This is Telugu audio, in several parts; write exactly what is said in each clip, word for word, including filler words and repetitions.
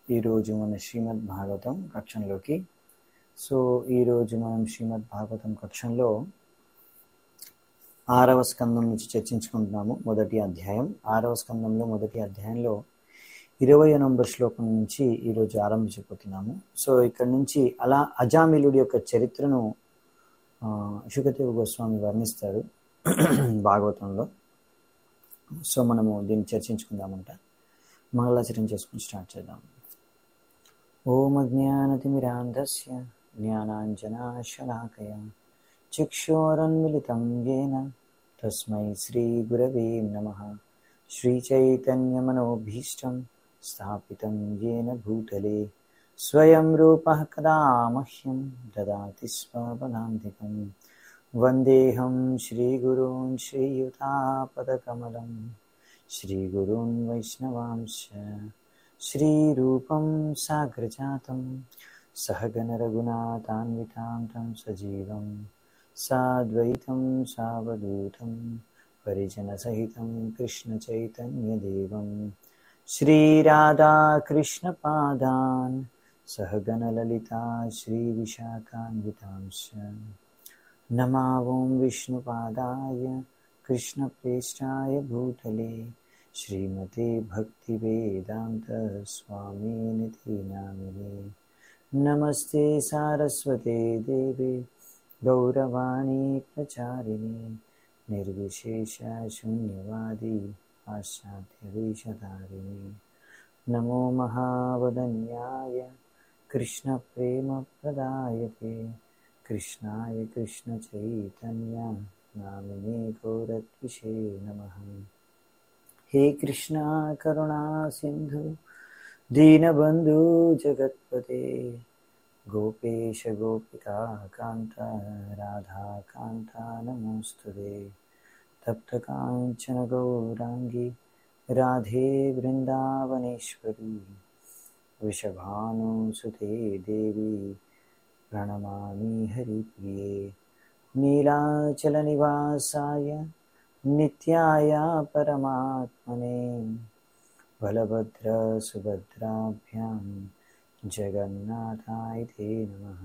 ఈరోజు మన శ్రీమద్ భాగవతం కక్షంలోకి సో ఈరోజు మనం శ్రీమద్ భాగవతం కక్షంలో ఆరవ స్కందం నుంచి చర్చించుకుంటున్నాము. మొదటి అధ్యాయం ఆరవ స్కందంలో మొదటి అధ్యాయంలో ఇరవై నంబర్ శ్లోకం నుంచి ఈరోజు ఆరంభించబోతున్నాము. సో ఇక్కడ నుంచి అలా అజామిలుడి యొక్క చరిత్రను శుకదేవ గోస్వామి వర్ణిస్తారు భాగవతంలో. సో మనము దీన్ని చర్చించుకుందామంట. మంగళాచరణ చేసుకుని స్టార్ట్ చేద్దాం. ఓం అజ్ఞానతిమిరాంధస్య జ్ఞానాంజనాశలాకయ చక్షురోన్మిళితం యేన తస్మై శ్రీగురవే నమః. శ్రీచైతన్యమనోభీష్టం స్థాపితం యేన భూతలే స్వయం రూపః కదా మహ్యం దదాతి స్వపదాంతికం. వందేహం శ్రీగురూన్ శ్రీయుతాపదకమలం శ్రీగురూన్ వైష్ణవాంశ శ్రీరూపం సాగ్రజాతం సహగణ రఘునాథాన్వితాం తం సజీవం సాద్వైతం సావధూతం పరిజన సహితం కృష్ణ చైతన్యదేవం శ్రీరాధాకృష్ణ పాదాన్ సహగణ లలితా శ్రీ విశాఖాన్వితాంశ. నమావం విష్ణుపాదాయ కృష్ణప్రేష్టాయ భూతలే శ్రీమతే భక్తివేదాంత స్వామినితి నామినే. నమస్తే సారస్వతే దేవే గౌరవాణి ప్రచారిణి నిర్విశేష శూన్యవాది పాశ్చాత్య వేషధారిణి. నమో మహావదన్యాయ కృష్ణ ప్రేమ ప్రదాయతే కృష్ణాయ కృష్ణ చైతన్య నామినే గౌరత్విషే నమః. హే కృష్ణ కరుణా సింధు దీనబంధు జగత్పతే గోపేశ గోపికా కాంత రాధాకాంత నమోస్తుతే. తప్త కాంచన గౌరాంగి రాధే బృందావనేశ్వరి వృషభానుసుతే దేవి ప్రణమామి హరిప్రియే. నీలాచల నివాసాయ నిత్యాయ పరమాత్మనే బలభద్ర సుభద్రాభ్యాం జగన్నాథాయ తే నమః.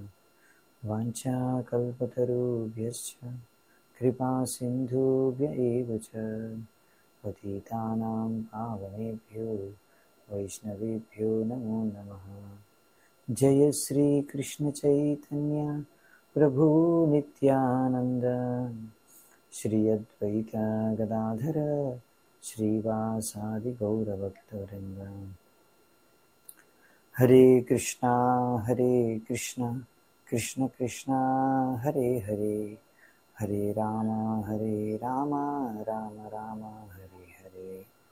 వాంఛాకల్పతరుభ్యశ్చ కృపా సింధుభ్య ఏవ చ పతితానాం పావనేభ్యో వైష్ణవేభ్యో నమో నమః. జయ శ్రీ కృష్ణ చైతన్య ప్రభు నిత్యానంద శ్రీ అద్వైత గదాధర శ్రీవాసాది గౌరభక్తవృంద. హరే కృష్ణ హరే కృష్ణ కృష్ణ కృష్ణ హరే హరే హరే రామ హరే రామ రామ రామ హరే హరే.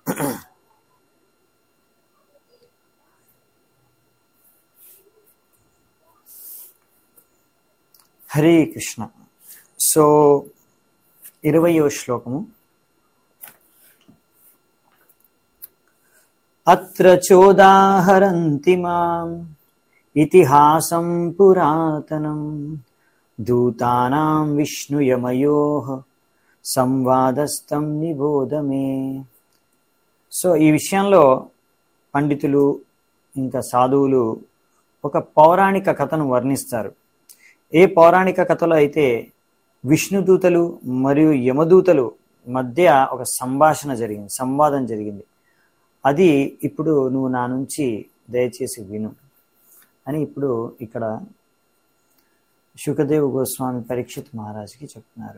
హరే కృష్ణ. సో ఇరవయో శ్లోకము. అత్ర చోదాహరంతి మాం ఇతిహాసం పురాతనం దూతానాం విష్ణుయమయోః సంవాదస్తం నిబోధమే. సో ఈ విషయంలో పండితులు ఇంకా సాధువులు ఒక పౌరాణిక కథను వర్ణిస్తారు. ఏ పౌరాణిక కథలో అయితే విష్ణుదూతలు మరియు యమదూతలు మధ్య ఒక సంభాషణ జరిగింది, సంవాదం జరిగింది. అది ఇప్పుడు నువ్వు నా నుంచి దయచేసి విను అని ఇప్పుడు ఇక్కడ శుకదేవ్ గోస్వామి పరీక్షిత్ మహారాజ్కి చెప్తున్నారు.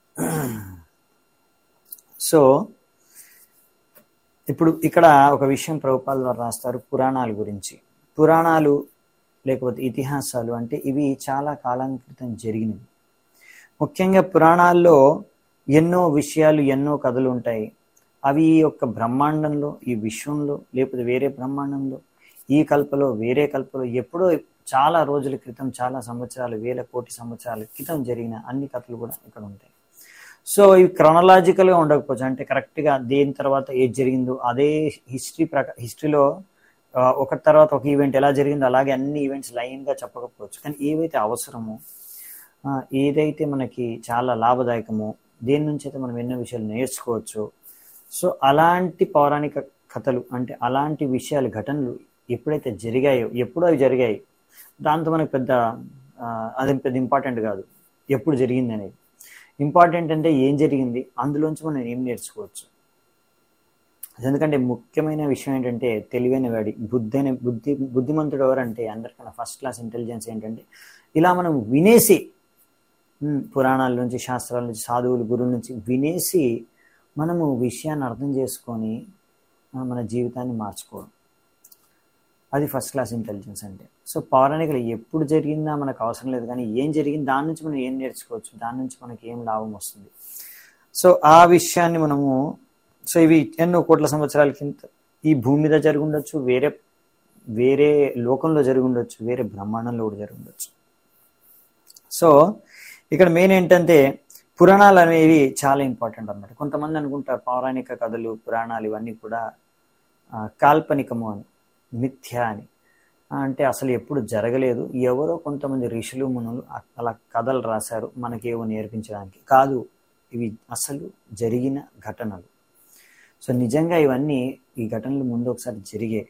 సో ఇప్పుడు ఇక్కడ ఒక విషయం ప్రభుపాద వారు రాస్తారు పురాణాల గురించి. పురాణాలు లేకపోతే ఇతిహాసాలు అంటే ఇవి చాలా కాలం క్రితం జరిగినవి. ముఖ్యంగా పురాణాల్లో ఎన్నో విషయాలు ఎన్నో కథలు ఉంటాయి. అవి ఈ యొక్క బ్రహ్మాండంలో ఈ విశ్వంలో లేకపోతే వేరే బ్రహ్మాండంలో ఈ కల్పలో వేరే కల్పలో ఎప్పుడో చాలా రోజుల క్రితం చాలా సంవత్సరాలు వేల కోటి సంవత్సరాల క్రితం జరిగిన అన్ని కథలు కూడా ఇక్కడ ఉంటాయి. సో ఇవి క్రొనలాజికల్గా ఉండకపోవచ్చు, అంటే కరెక్ట్గా దేని తర్వాత ఏది జరిగిందో అదే హిస్టరీ ప్రకా హిస్టరీలో ఒకటి తర్వాత ఒక ఈవెంట్ ఎలా జరిగిందో అలాగే అన్ని ఈవెంట్స్ లైన్గా చెప్పకపోవచ్చు. కానీ ఏవైతే అవసరమో ఏదైతే మనకి చాలా లాభదాయకమో దేని నుంచి అయితే మనం ఎన్నో విషయాలు నేర్చుకోవచ్చు. సో అలాంటి పౌరాణిక కథలు అంటే అలాంటి విషయాలు ఘటనలు ఎప్పుడైతే జరిగాయో, ఎప్పుడు అవి జరిగాయి, దాంతో మనకు పెద్ద అది పెద్ద ఇంపార్టెంట్ కాదు ఎప్పుడు జరిగింది అనేది. ఇంపార్టెంట్ అంటే ఏం జరిగింది, అందులోంచి మనం ఏం నేర్చుకోవచ్చు. ఎందుకంటే ముఖ్యమైన విషయం ఏంటంటే తెలివైన వాడి బుద్ధి అనే బుద్ధి బుద్ధిమంతుడు ఎవరంటే అందరికన్నా ఫస్ట్ క్లాస్ ఇంటెలిజెన్స్ ఏంటంటే ఇలా మనం వినేసి పురాణాల నుంచి, శాస్త్రాల నుంచి, సాధువులు, గురువుల నుంచి వినేసి మనము విషయాన్ని అర్థం చేసుకొని మన జీవితాన్ని మార్చుకోవడం, అది ఫస్ట్ క్లాస్ ఇంటెలిజెన్స్ అంటే. సో పౌరాణికలు ఎప్పుడు జరిగిందా మనకు అవసరం లేదు, కానీ ఏం జరిగింది దాని నుంచి మనం ఏం నేర్చుకోవచ్చు, దాని నుంచి మనకి ఏం లాభం వస్తుంది. సో ఆ విషయాన్ని మనము, సో ఇవి ఎన్నో కోట్ల సంవత్సరాల కింద ఈ భూమి మీద జరిగి ఉండొచ్చు, వేరే వేరే లోకంలో జరిగి ఉండొచ్చు, వేరే బ్రహ్మాండంలో కూడా జరిగి ఉండొచ్చు. సో ఇక్కడ మెయిన్ ఏంటంటే పురాణాలు అనేవి చాలా ఇంపార్టెంట్ అన్నమాట. కొంతమంది అనుకుంటారు పౌరాణిక కథలు, పురాణాలు ఇవన్నీ కూడా కాల్పనికము అని, మిథ్య అని, అంటే అసలు ఎప్పుడు జరగలేదు, ఎవరో కొంతమంది ఋషులు మునులు అలా కథలు రాశారు మనకేవో నేర్పించడానికి. కాదు, ఇవి అసలు జరిగిన ఘటనలు. సో నిజంగా ఇవన్నీ ఈ ఘటనలు ముందు ఒకసారి జరిగాయి.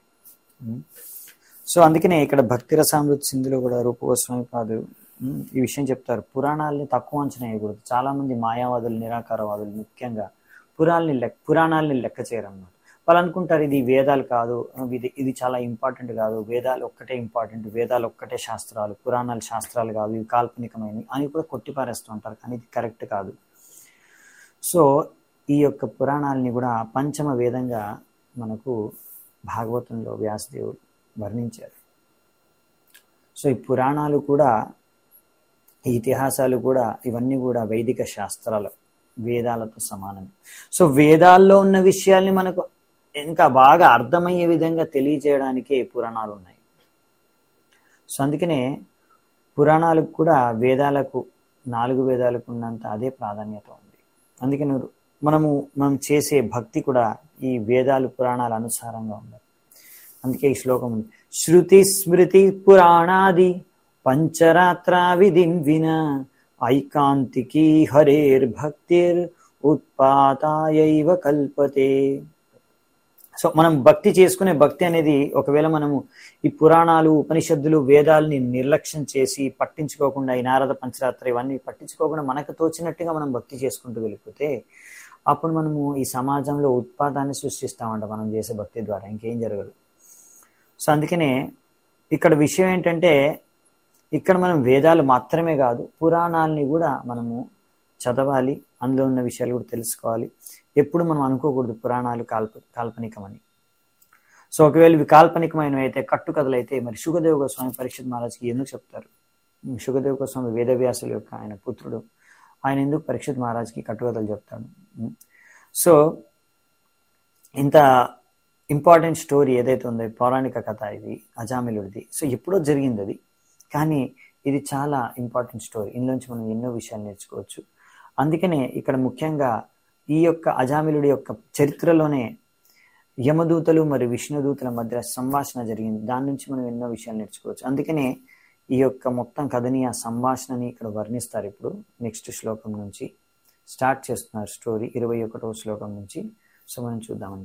సో అందుకనే ఇక్కడ భక్తి రసామృత సింధులో కూడా రూపగోస్వామి కాదు ఈ విషయం చెప్తారు, పురాణాలని తక్కువ అంచనా వేయకూడదు. చాలా మంది మాయావాదులు, నిరాకారవాదులు ముఖ్యంగా పురాణాలని లెక్క పురాణాలని లెక్క చేయరన్నమాట. వాళ్ళు అనుకుంటారు ఇది వేదాలు కాదు, ఇది ఇది చాలా ఇంపార్టెంట్ కాదు, వేదాలు ఒక్కటే ఇంపార్టెంట్, వేదాలు ఒక్కటే శాస్త్రాలు, పురాణాలు శాస్త్రాలు కాదు, ఇవి కాల్పనికమైనవి అని కూడా కొట్టిపారేస్తూ ఉంటారు. కానీ ఇది కరెక్ట్ కాదు. సో ఈ యొక్క పురాణాలని కూడా పంచమ వేదంగా మనకు భాగవతంలో వ్యాసదేవుడు వర్ణించారు. సో ఈ పురాణాలు కూడా, ఈ ఇతిహాసాలు కూడా, ఇవన్నీ కూడా వైదిక శాస్త్రాలు, వేదాలతో సమానం. సో వేదాల్లో ఉన్న విషయాల్ని మనకు ఇంకా బాగా అర్థమయ్యే విధంగా తెలియజేయడానికే పురాణాలు ఉన్నాయి. సో అందుకనే పురాణాలకు కూడా వేదాలకు, నాలుగు వేదాలకు ఉన్నంత అదే ప్రాధాన్యత ఉంది. అందుకని మనము మనం చేసే భక్తి కూడా ఈ వేదాలు, పురాణాల అనుసారంగా ఉండాలి. అందుకే ఈ శ్లోకం ఉంది, శృతి స్మృతి పురాణాది పంచరాత్ర విధిం విన ఐకాంతికి హరేర్ భక్తిర్ ఉత్పాతాయైవ కల్పతే. సో మనం భక్తి చేసుకునే భక్తి అనేది, ఒకవేళ మనము ఈ పురాణాలు, ఉపనిషత్తులు, వేదాలని నిర్లక్ష్యం చేసి పట్టించుకోకుండా, ఈ నారద పంచరాత్ర ఇవన్నీ పట్టించుకోకుండా మనకు తోచినట్టుగా మనం భక్తి చేసుకుంటూ వెళ్ళిపోతే అప్పుడు మనము ఈ సమాజంలో ఉత్పాదాన్ని సృష్టిస్తామంట మనం చేసే భక్తి ద్వారా, ఇంకేం జరగదు. సో అందుకనే ఇక్కడ విషయం ఏంటంటే ఇక్కడ మనం వేదాలు మాత్రమే కాదు పురాణాలని కూడా మనము చదవాలి, అందులో ఉన్న విషయాలు కూడా తెలుసుకోవాలి. ఎప్పుడు మనం అనుకోకూడదు పురాణాలు కాల్ప కాల్పనికమని. సో ఒకవేళ ఇవి కాల్పనికమైనవి అయితే, కట్టుకథలు అయితే, మరి శుకదేవ్ గోస్వామి పరీక్షిత్ మహారాజ్కి ఎందుకు చెప్తారు? శుకదేవ్ గోస్వామి వేదవ్యాసుల యొక్క ఆయన పుత్రుడు, ఆయన ఎందుకు పరీక్షిత్ మహారాజ్కి కట్టుకథలు చెప్తాడు? సో ఇంత ఇంపార్టెంట్ స్టోరీ ఏదైతే ఉందో పౌరాణిక కథ, ఇది అజామిలుడిది. సో ఎప్పుడో జరిగింది అది, కానీ ఇది చాలా ఇంపార్టెంట్ స్టోరీ. ఇందులోంచి మనం ఎన్నో విషయాలు నేర్చుకోవచ్చు. అందుకనే ఇక్కడ ముఖ్యంగా ఈ యొక్క అజామిలుడి యొక్క చరిత్రలోనే యమదూతలు మరియు విష్ణుదూతల మధ్య సంభాషణ జరిగింది. దాని నుంచి మనం ఎన్నో విషయాలు నేర్చుకోవచ్చు. అందుకనే ఈ యొక్క మొత్తం కథని, ఆ సంభాషణని ఇక్కడ వర్ణిస్తారు. ఇప్పుడు నెక్స్ట్ శ్లోకం నుంచి స్టార్ట్ చేస్తున్నారు స్టోరీ, ఇరవై ఒకటవ శ్లోకం నుంచి. సో మనం చూద్దామంట.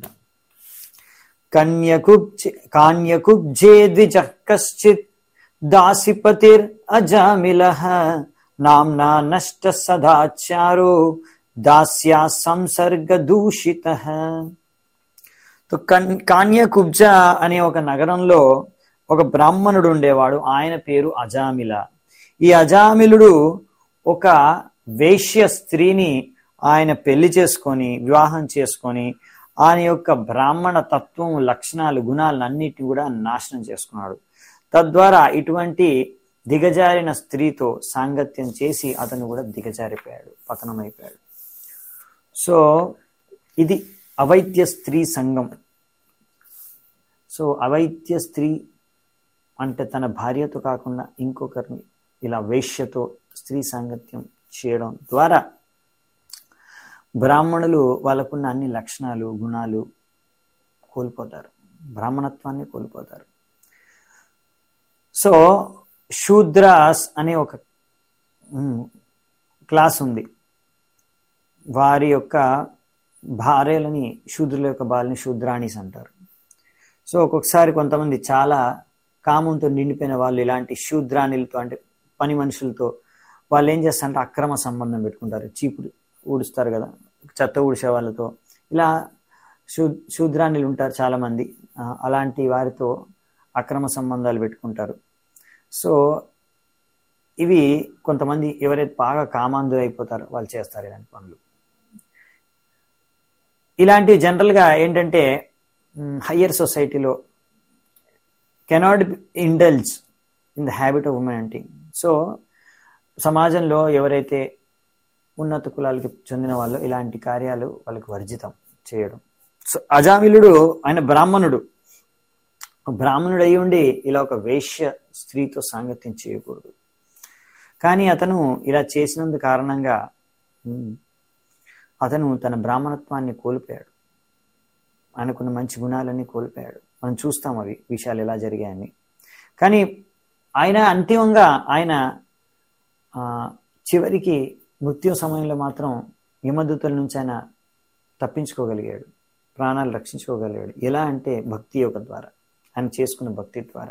కన్యకుబ్జే కాన్యకుబ్జే ద్విజః కశ్చిత్ దాసిపతిర్ అజామిలః నామ్నా నష్ట సదాచారో దాస్యా సంసర్గ దూషితః. కాన్యకుబ్జ అనే ఒక నగరంలో ఒక బ్రాహ్మణుడు ఉండేవాడు. ఆయన పేరు అజామిల. ఈ అజామిలుడు ఒక వేశ్య స్త్రీని ఆయన పెళ్లి చేసుకొని, వివాహం చేసుకొని, ఆయన యొక్క బ్రాహ్మణ తత్వం, లక్షణాలు, గుణాలను అన్నిటిని కూడా నాశనం చేసుకున్నాడు. తద్వారా ఇటువంటి దిగజారిన స్త్రీతో సాంగత్యం చేసి అతను కూడా దిగజారిపోయాడు, పతనమైపోయాడు. సో ఇది అవైద్య స్త్రీ సంఘం. సో అవైద్య స్త్రీ అంటే తన భార్యతో కాకుండా ఇంకొకరిని ఇలా వేశ్యతో స్త్రీ సాంగత్యం చేయడం ద్వారా బ్రాహ్మణులు వాళ్ళకున్న అన్ని లక్షణాలు, గుణాలు కోల్పోతారు, బ్రాహ్మణత్వాన్ని కోల్పోతారు. సో శూద్రాస్ అనే ఒక క్లాస్ ఉంది. వారి యొక్క భార్యలని, శూద్రుల యొక్క భార్యని శూద్రాణీస్ అంటారు. సో ఒక్కొక్కసారి కొంతమంది చాలా కామంతో నిండిపోయిన వాళ్ళు ఇలాంటి శూద్రాణులతో అంటే పని మనుషులతో వాళ్ళు ఏం చేస్తారంటే అక్రమ సంబంధం పెట్టుకుంటారు. చీపుడు ఊడుస్తారు కదా, చెత్త ఊడిసే వాళ్ళతో ఇలా శూ శూద్రాణులు ఉంటారు చాలామంది, అలాంటి వారితో అక్రమ సంబంధాలు పెట్టుకుంటారు. సో ఇవి కొంతమంది ఎవరైతే బాగా కామాంధులు అయిపోతారో వాళ్ళు చేస్తారు ఇలాంటి పనులు. ఇలాంటివి జనరల్గా ఏంటంటే హయ్యర్ సొసైటీలో cannot indulge in the habit of women hunting. So సమాజంలో ఎవరైతే ఉన్నత కులాలకి చెందిన వాళ్ళు ఇలాంటి కార్యాలు వాళ్ళకి వర్జితం చేయడం. సో అజామిలుడు ఆయన బ్రాహ్మణుడు, బ్రాహ్మణుడు అయి ఉండి ఇలా ఒక వేశ్య స్త్రీతో సాంగత్యం చేయకూడదు. కానీ అతను ఇలా చేసినందు కారణంగా అతను తన బ్రాహ్మణత్వాన్ని కోల్పోయాడు, ఆయనకున్న మంచి గుణాలన్నీ కోల్పోయాడు. మనం చూస్తాం అవి విషయాలు ఎలా జరిగాయని. కానీ ఆయన అంతిమంగా ఆయన చివరికి మృత్యు సమయంలో మాత్రం యమదూతల నుంచి ఆయన తప్పించుకోగలిగాడు, ప్రాణాలు రక్షించుకోగలిగాడు. ఎలా అంటే భక్తి యోగ ద్వారా, ఆయన చేసుకున్న భక్తి ద్వారా.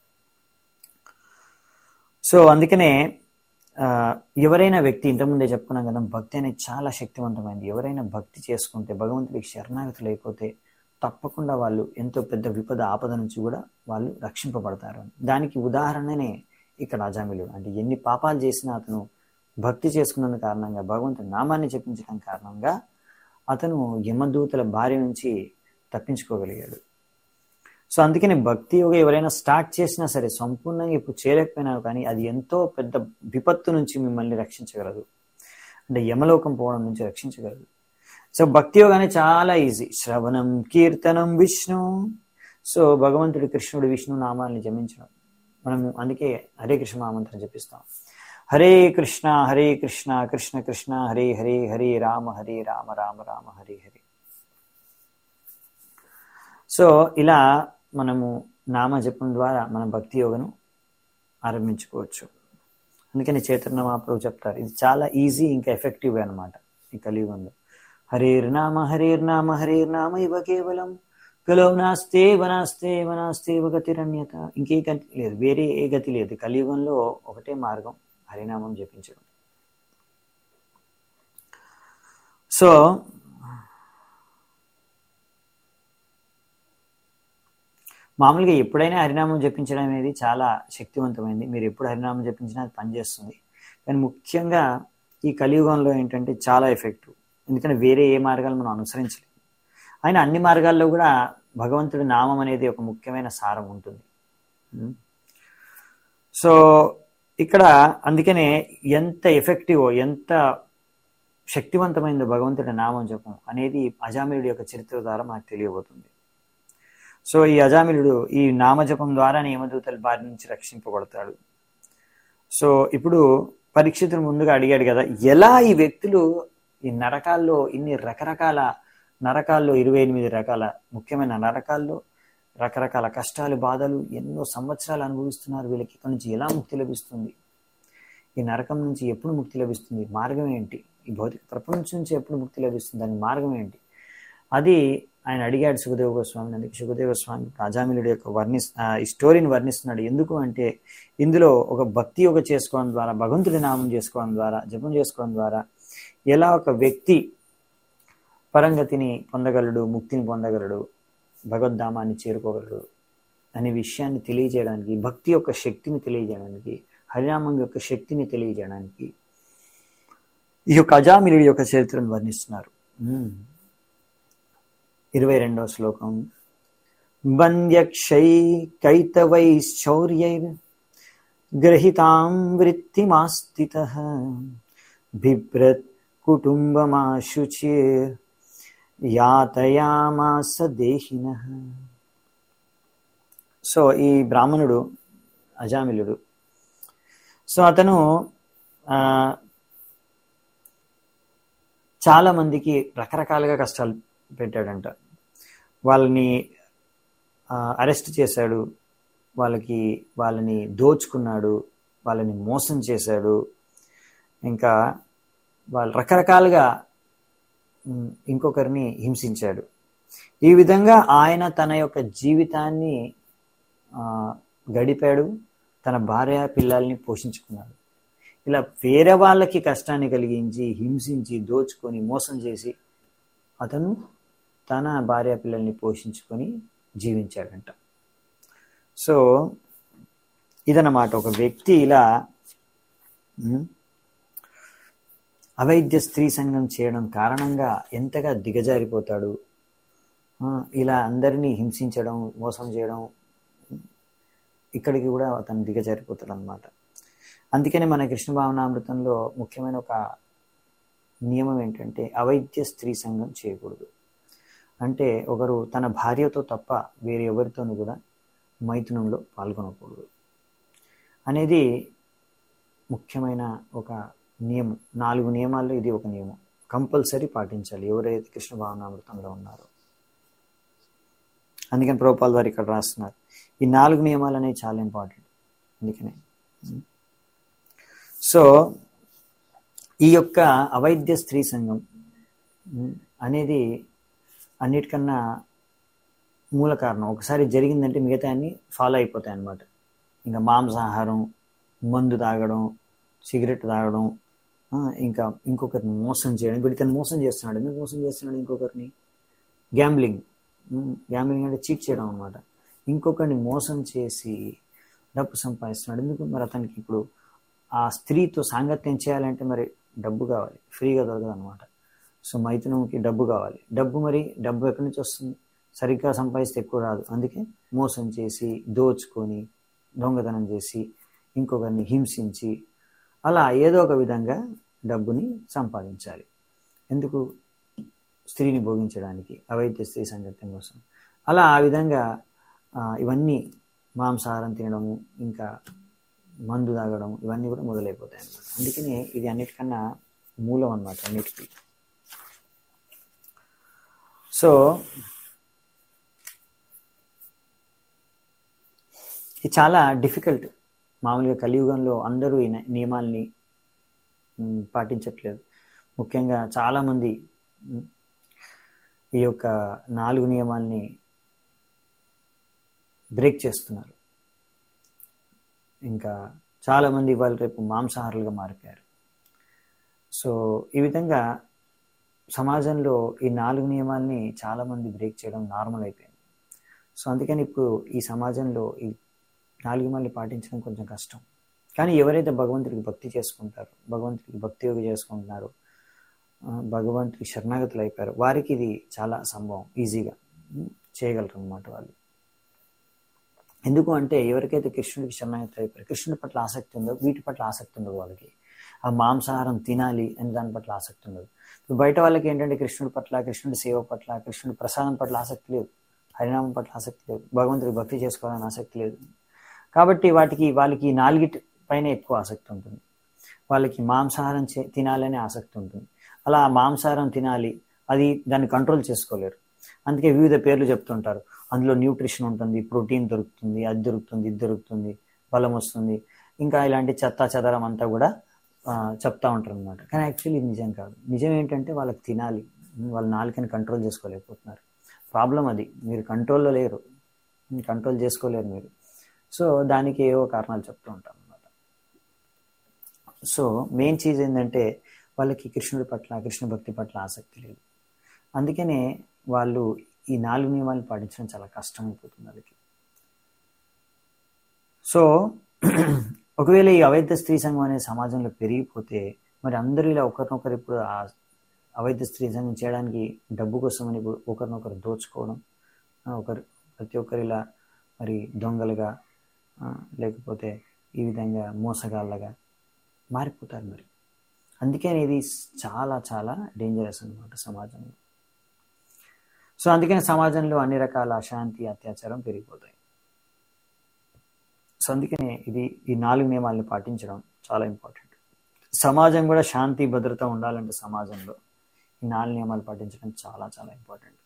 సో అందుకనే ఎవరైనా వ్యక్తి, ఇంతకుముందే చెప్పుకున్నాం కదా, భక్తి అనేది చాలా శక్తివంతమైంది. ఎవరైనా భక్తి చేసుకుంటే, భగవంతుడికి శరణాగతులు అయిపోతే తప్పకుండా వాళ్ళు ఎంతో పెద్ద విపద ఆపద నుంచి కూడా వాళ్ళు రక్షింపబడతారు. దానికి ఉదాహరణనే ఇక్కడ అజామిలుడు. అంటే ఎన్ని పాపాలు చేసినా అతను భక్తి చేసుకున్నందు కారణంగా, భగవంతుడి నామాన్ని జపించడం కారణంగా అతను యమదూతల బారి నుంచి తప్పించుకోగలిగాడు. సో అందుకని భక్తి యోగ ఎవరైనా స్టార్ట్ చేసినా సరే సంపూర్ణంగా ఇప్పుడు చేయలేకపోయినా కానీ అది ఎంతో పెద్ద విపత్తు నుంచి మిమ్మల్ని రక్షించగలదు, అంటే యమలోకం పోవడం నుంచి రక్షించగలదు. సో భక్తి యోగానే చాలా ఈజీ. శ్రవణం కీర్తనం విష్ణు. సో భగవంతుడి కృష్ణుడు విష్ణు నామాల్ని జపించడం. మనం అందుకే హరే కృష్ణ మహామంత్రం జపిస్తాం. హరే కృష్ణ హరే కృష్ణ కృష్ణ కృష్ణ హరే హరే హరే రామ హరే రామ రామ రామ హరే హరే. సో ఇలా మనము నామ జపం ద్వారా మన భక్తి యోగను ఆరంభించుకోవచ్చు. అందుకని చైతన్య మహాప్రభు చెప్తారు ఇది చాలా ఈజీ ఇంకా ఎఫెక్టివ్ అనమాట ఈ కలియుగంలో. హరేర్నామ హరేర్నామ హరేర్నామ ఇవ కేవలం కలో నాస్తే వనాస్తే వనాస్తే గతిరన్యత. ఇంకే గతి లేదు, వేరే ఏ గతి లేదు. కలియుగంలో ఒకటే మార్గం, హరినామం జపించడం. సో మామూలుగా ఎప్పుడైనా హరినామం జపించడం అనేది చాలా శక్తివంతమైంది. మీరు ఎప్పుడు హరినామం జపించినా అది పనిచేస్తుంది. కానీ ముఖ్యంగా ఈ కలియుగంలో ఏంటంటే చాలా ఎఫెక్టివ్. ఎందుకంటే వేరే ఏ మార్గాలు మనం అనుసరించలేము. అయినా అన్ని మార్గాల్లో కూడా భగవంతుడి నామం అనేది ఒక ముఖ్యమైన సారం ఉంటుంది. సో ఇక్కడ అందుకనే ఎంత ఎఫెక్టివ్, ఎంత శక్తివంతమైందో భగవంతుడి నామం జపం అనేది అజామిలుడి యొక్క చరిత్ర ద్వారా మనకు తెలియబోతుంది. సో ఈ అజామిలుడు ఈ నామజపం ద్వారా యమదూతల బారి నుంచి రక్షింపబడతాడు. సో ఇప్పుడు పరీక్షితుడు ముందుగా అడిగాడు కదా, ఎలా ఈ వ్యక్తులు ఈ నరకాల్లో ఇన్ని రకరకాల నరకాల్లో ఇరవై ఎనిమిది రకాల ముఖ్యమైన నరకాల్లో రకరకాల కష్టాలు బాధలు ఎన్నో సంవత్సరాలు అనుభవిస్తున్నారు. వీళ్ళకి ఇక్కడ నుంచి ఎలా ముక్తి లభిస్తుంది? ఈ నరకం నుంచి ఎప్పుడు ముక్తి లభిస్తుంది? మార్గం ఏంటి? ఈ భౌతిక ప్రపంచం నుంచి ఎప్పుడు ముక్తి లభిస్తుంది? దానికి మార్గం ఏంటి? అది ఆయన అడిగాడు సుఖదేవ గోస్వామిని. అందుకే సుఖదేవ స్వామి అజామిలుడి యొక్క వర్ణి ఈ స్టోరీని వర్ణిస్తున్నాడు. ఎందుకు అంటే ఇందులో ఒక భక్తి యోగ చేసుకోవడం ద్వారా, భగవంతుడి నామం చేసుకోవడం ద్వారా, జపం చేసుకోవడం ద్వారా ఎలా ఒక వ్యక్తి పరంగతిని పొందగలడు, ముక్తిని పొందగలడు, భగవద్ధామాన్ని చేరుకోగలడు అనే విషయాన్ని తెలియజేయడానికి, భక్తి యొక్క శక్తిని తెలియజేయడానికి, హరినామం యొక్క శక్తిని తెలియజేయడానికి ఈ యొక్క అజామిలుడి యొక్క చరిత్రను వర్ణిస్తున్నారు. ఇరవై రెండవ శ్లోకం. వంద్యక్షై కైతవై శౌర్యైర్ గ్రహితాం వృత్తిమాస్థితః బిభ్రత్ కుటుంబమాశుచిర్ యాతయామాస దేహినః. సో ఈ బ్రాహ్మణుడు అజామిలుడు. సో అతను చాలా మందికి రకరకాలుగా కష్టాలు పెట్టాడంట. వాళ్ళని అరెస్ట్ చేశాడు, వాళ్ళకి వాళ్ళని దోచుకున్నాడు, వాళ్ళని మోసం చేశాడు, ఇంకా వాళ్ళు రకరకాలుగా ఇంకొకరిని హింసించాడు. ఈ విధంగా ఆయన తన యొక్క జీవితాన్ని గడిపాడు, తన భార్య పిల్లల్ని పోషించుకున్నాడు. ఇలా వేరే వాళ్ళకి కష్టాన్ని కలిగించి హింసించి దోచుకొని మోసం చేసి అతను తన భార్య పిల్లల్ని పోషించుకొని జీవించాడంట. సో ఇదన్నమాట, ఒక వ్యక్తి ఇలా అవైద్య స్త్రీ సంఘం చేయడం కారణంగా ఎంతగా దిగజారిపోతాడు. ఇలా అందరినీ హింసించడం, మోసం చేయడం, ఇక్కడికి కూడా అతను దిగజారిపోతాడు అన్నమాట. అందుకనే మన కృష్ణ భావనామృతంలో ముఖ్యమైన ఒక నియమం ఏంటంటే అవైద్య స్త్రీ సంఘం చేయకూడదు. అంటే ఒకరు తన భార్యతో తప్ప వేరే ఎవరితోనూ కూడా మైథునంలో పాల్గొనకూడదు అనేది ముఖ్యమైన ఒక నియమం. నాలుగు నియమాల్లో ఇది ఒక నియమం, కంపల్సరీ పాటించాలి ఎవరైతే కృష్ణ భావనామృతంలో ఉన్నారో. అందుకని ప్రభుపాల్ వారు ఇక్కడ రాస్తున్నారు, ఈ నాలుగు నియమాలు అనేవి చాలా ఇంపార్టెంట్. అందుకనే సో ఈ యొక్క అవైద్య స్త్రీ సంఘం అనేది అన్నిటికన్నా మూల కారణం. ఒకసారి జరిగిందంటే మిగతా అన్ని ఫాలో అయిపోతాయి అన్నమాట. ఇంకా మాంసాహారం, మందు తాగడం, సిగరెట్ తాగడం, ఇంకా ఇంకొకరిని మోసం చేయడం. ఇప్పుడు ఇతను మోసం చేస్తున్నాడు. ఎందుకు మోసం చేస్తున్నాడు ఇంకొకరిని? గ్యాంబ్లింగ్. గ్యాంబ్లింగ్ అంటే చీట్ చేయడం అనమాట. ఇంకొకరిని మోసం చేసి డబ్బు సంపాదిస్తున్నాడు. ఎందుకు? మరి అతనికి ఇప్పుడు ఆ స్త్రీతో సాంగత్యం చేయాలంటే మరి డబ్బు కావాలి, ఫ్రీగా దొరకదు అనమాట. సో మైథునంకి డబ్బు కావాలి. డబ్బు మరి డబ్బు ఎక్కడి నుంచి వస్తుంది? సరిగ్గా సంపాదిస్తే ఎక్కువ రాదు. అందుకే మోసం చేసి, దోచుకొని, దొంగతనం చేసి, ఇంకొకరిని హింసించి, అలా ఏదో ఒక విధంగా డబ్బుని సంపాదించాలి. ఎందుకు? స్త్రీని భోగించడానికి, అవైద్య స్త్రీ సంగత్యం కోసం. అలా ఆ విధంగా ఇవన్నీ మాంసాహారం తినడము, ఇంకా మందు తాగడం, ఇవన్నీ కూడా మొదలైపోతాయి అన్నమాట. అందుకని ఇది అన్నిటికన్నా మూలం అన్నమాట అన్నిటికీ. సో ఇది చాలా డిఫికల్ట్. మామూలుగా కలియుగంలో అందరూ ఈ నియమాల్ని పాటించట్లేదు. ముఖ్యంగా చాలామంది ఈ యొక్క నాలుగు నియమాల్ని బ్రేక్ చేస్తున్నారు. ఇంకా చాలామంది ఇవాళ రేపు మాంసాహారులుగా మారిపోయారు. సో ఈ విధంగా సమాజంలో ఈ నాలుగు నియమాల్ని చాలామంది బ్రేక్ చేయడం నార్మల్ అయిపోయింది. సో అందుకని ఇప్పుడు ఈ సమాజంలో ఈ నాలుగు నియమాల్ని పాటించడం కొంచెం కష్టం. కానీ ఎవరైతే భగవంతుడికి భక్తి చేసుకుంటారో, భగవంతుడికి భక్తి యోగి చేసుకుంటున్నారో, భగవంతుడికి శరణాగతులు అయిపోయారు, వారికి ఇది చాలా సంభవం, ఈజీగా చేయగలరు అన్నమాట వాళ్ళు. ఎందుకు అంటే ఎవరికైతే కృష్ణుడికి శరణాగతులు అయిపోయారు, కృష్ణుడి పట్ల ఆసక్తి ఉందో వీటి పట్ల ఆసక్తి ఉండదు వాళ్ళకి. ఆ మాంసాహారం తినాలి అని దాని పట్ల ఆసక్తి ఉండదు. ఇప్పుడు బయట వాళ్ళకి ఏంటంటే కృష్ణుడి పట్ల, కృష్ణుడి సేవ పట్ల, కృష్ణుడి ప్రసాదం పట్ల ఆసక్తి లేదు, హరినామం పట్ల ఆసక్తి లేదు, భగవంతుడికి భక్తి చేసుకోవాలని ఆసక్తి లేదు. కాబట్టి వాటికి వాళ్ళకి నాలుగిటి పైన ఎక్కువ ఆసక్తి ఉంటుంది. వాళ్ళకి మాంసాహారం తినాలనే ఆసక్తి ఉంటుంది. అలా మాంసాహారం తినాలి, అది దాన్ని కంట్రోల్ చేసుకోలేరు. అందుకే వివిధ పేర్లు చెప్తుంటారు. అందులో న్యూట్రిషన్ ఉంటుంది, ప్రోటీన్ దొరుకుతుంది, అది దొరుకుతుంది, ఇది దొరుకుతుంది, బలం వస్తుంది, ఇంకా ఇలాంటి చెత్త చెదరం అంతా కూడా చెప్తా ఉంటారు అనమాట. కానీ యాక్చువల్లీ ఇది నిజం కాదు. నిజం ఏంటంటే వాళ్ళకి తినాలి, వాళ్ళ నాలుకని కంట్రోల్ చేసుకోలేకపోతున్నారు. ప్రాబ్లం అది. మీరు కంట్రోల్లో లేరు, కంట్రోల్ చేసుకోలేరు మీరు. సో దానికి ఏవో కారణాలు చెప్తూ ఉంటారు అనమాట. సో మెయిన్ చీజ్ ఏంటంటే వాళ్ళకి కృష్ణుడి పట్ల, కృష్ణ భక్తి పట్ల ఆసక్తి లేదు. అందుకనే వాళ్ళు ఈ నాలుగు నియమాలు పాటించడం చాలా కష్టం అయిపోతుంది వాళ్ళకి. సో ఒకవేళ ఈ అవైద్య స్త్రీ సంఘం అనే సమాజంలో పెరిగిపోతే మరి అందరూ ఇలా ఒకరినొకరు ఇప్పుడు ఆ అవైద్య స్త్రీ సంఘం చేయడానికి డబ్బు కోసం అని ఇప్పుడు ఒకరినొకరు దోచుకోవడం, ఒకరు ప్రతి ఒక్కరు ఇలా మరి దొంగలుగా లేకపోతే ఈ విధంగా మోసగాళ్ళగా మారిపోతారు మరి. అందుకే ఇది చాలా చాలా డేంజరస్ అన్నమాట సమాజంలో. సో అందుకని సమాజంలో అన్ని రకాల అశాంతి, అత్యాచారం పెరిగిపోతాయి. సో అందుకనే ఇది ఈ నాలుగు నియమాలను పాటించడం చాలా ఇంపార్టెంట్. సమాజం కూడా శాంతి భద్రత ఉండాలంటే సమాజంలో ఈ నాలుగు నియమాలు పాటించడం చాలా చాలా ఇంపార్టెంట్.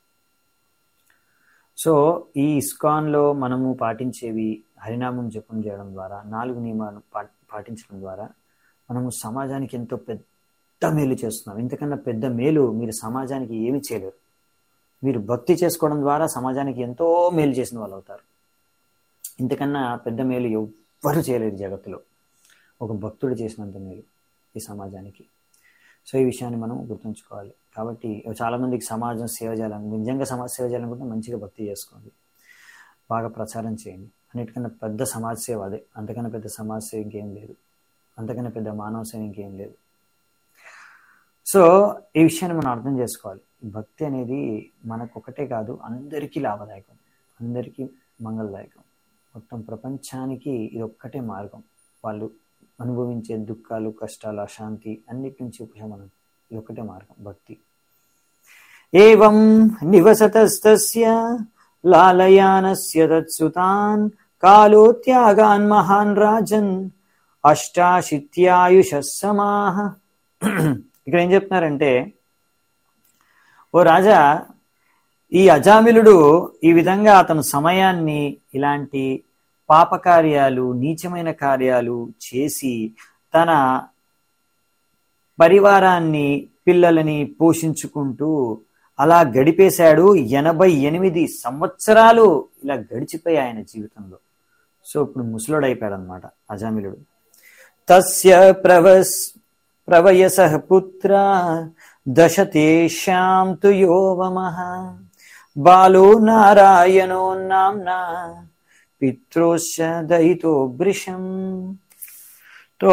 సో ఈ ఇస్కాన్లో మనము పాటించేవి హరినామం జపం చేయడం ద్వారా, నాలుగు నియమాలు పా పాటించడం ద్వారా మనము సమాజానికి ఎంతో పెద్ద మేలు చేస్తున్నాం. ఇంతకన్నా పెద్ద మేలు మీరు సమాజానికి ఏమి చేయలేరు. వీరు భక్తి చేసుకోవడం ద్వారా సమాజానికి ఎంతో మేలు చేసిన వాళ్ళు అవుతారు. ఇంతకన్నా పెద్ద మేలు ఎవ్వరూ చేయలేరు జగత్తులో, ఒక భక్తుడు చేసినంత మేలు ఈ సమాజానికి. సో ఈ విషయాన్ని మనం గుర్తుంచుకోవాలి. కాబట్టి చాలామందికి సమాజం సేవ చేయాలని, నిజంగా సమాజ సేవ చేయాలనుకుంటే మంచిగా భక్తి చేసుకోండి, బాగా ప్రచారం చేయండి. అన్నిటికన్నా పెద్ద సమాజ సేవ అదే, అంతకన్నా పెద్ద సమాజ సేవ ఇంకేం లేదు, అంతకన్నా పెద్ద మానవ సేవ ఇంకేం లేదు. సో ఈ విషయాన్ని మనం అర్థం చేసుకోవాలి. భక్తి అనేది మనకు ఒకటే కాదు, అందరికీ లాభదాయకం, అందరికీ మంగళదాయకం. మొత్తం ప్రపంచానికి ఇది ఒక్కటే మార్గం. వాళ్ళు అనుభవించే దుఃఖాలు, కష్టాలు, అశాంతి అన్నిటి నుంచి ఉపశమనం ఇది ఒక్కటే మార్గం, భక్తి. ఏవం నివసతస్తస్య లాలయానస్య తత్సుతాన్ కాలో త్యాగాన్ మహాన్ రాజన్ అష్టాశిత్యాయుష సమాహ. ఇక్కడ ఏం చెప్తున్నారంటే, ఓ రాజా, ఈ అజామిలుడు ఈ విధంగా అతను సమయాన్ని ఇలాంటి పాపకార్యాలు, నీచమైన కార్యాలు చేసి తన పరివారాన్ని, పిల్లలని పోషించుకుంటూ అలా గడిపేశాడు. ఎనభై ఎనిమిది సంవత్సరాలు ఇలా గడిచిపోయి ఆయన జీవితంలో. సో ఇప్పుడు ముసలుడైపోయాడు అనమాట అజామిలుడు. తస్య ప్రవస్ ప్రవయసః పుత్ర దశ తేషాం తు యోవమః బాలో నారాయణో నామ్నా పిత్రోశ్చ దయితో వృషం. తో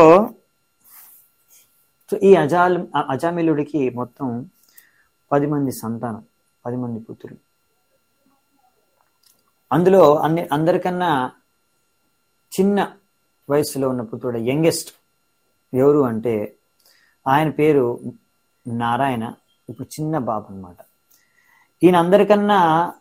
ఈ అజాల్ అజామిలుడికి మొత్తం పది మంది సంతానం, పది మంది పుత్రులు. అందులో అన్ని అందరికన్నా చిన్న వయసులో ఉన్న పుత్రుడు, యంగెస్ట్ ఎవరు అంటే ఆయన పేరు నారాయణ. ఇప్పుడు చిన్న బాబు అన్నమాట. ఈయన అందరికన్నా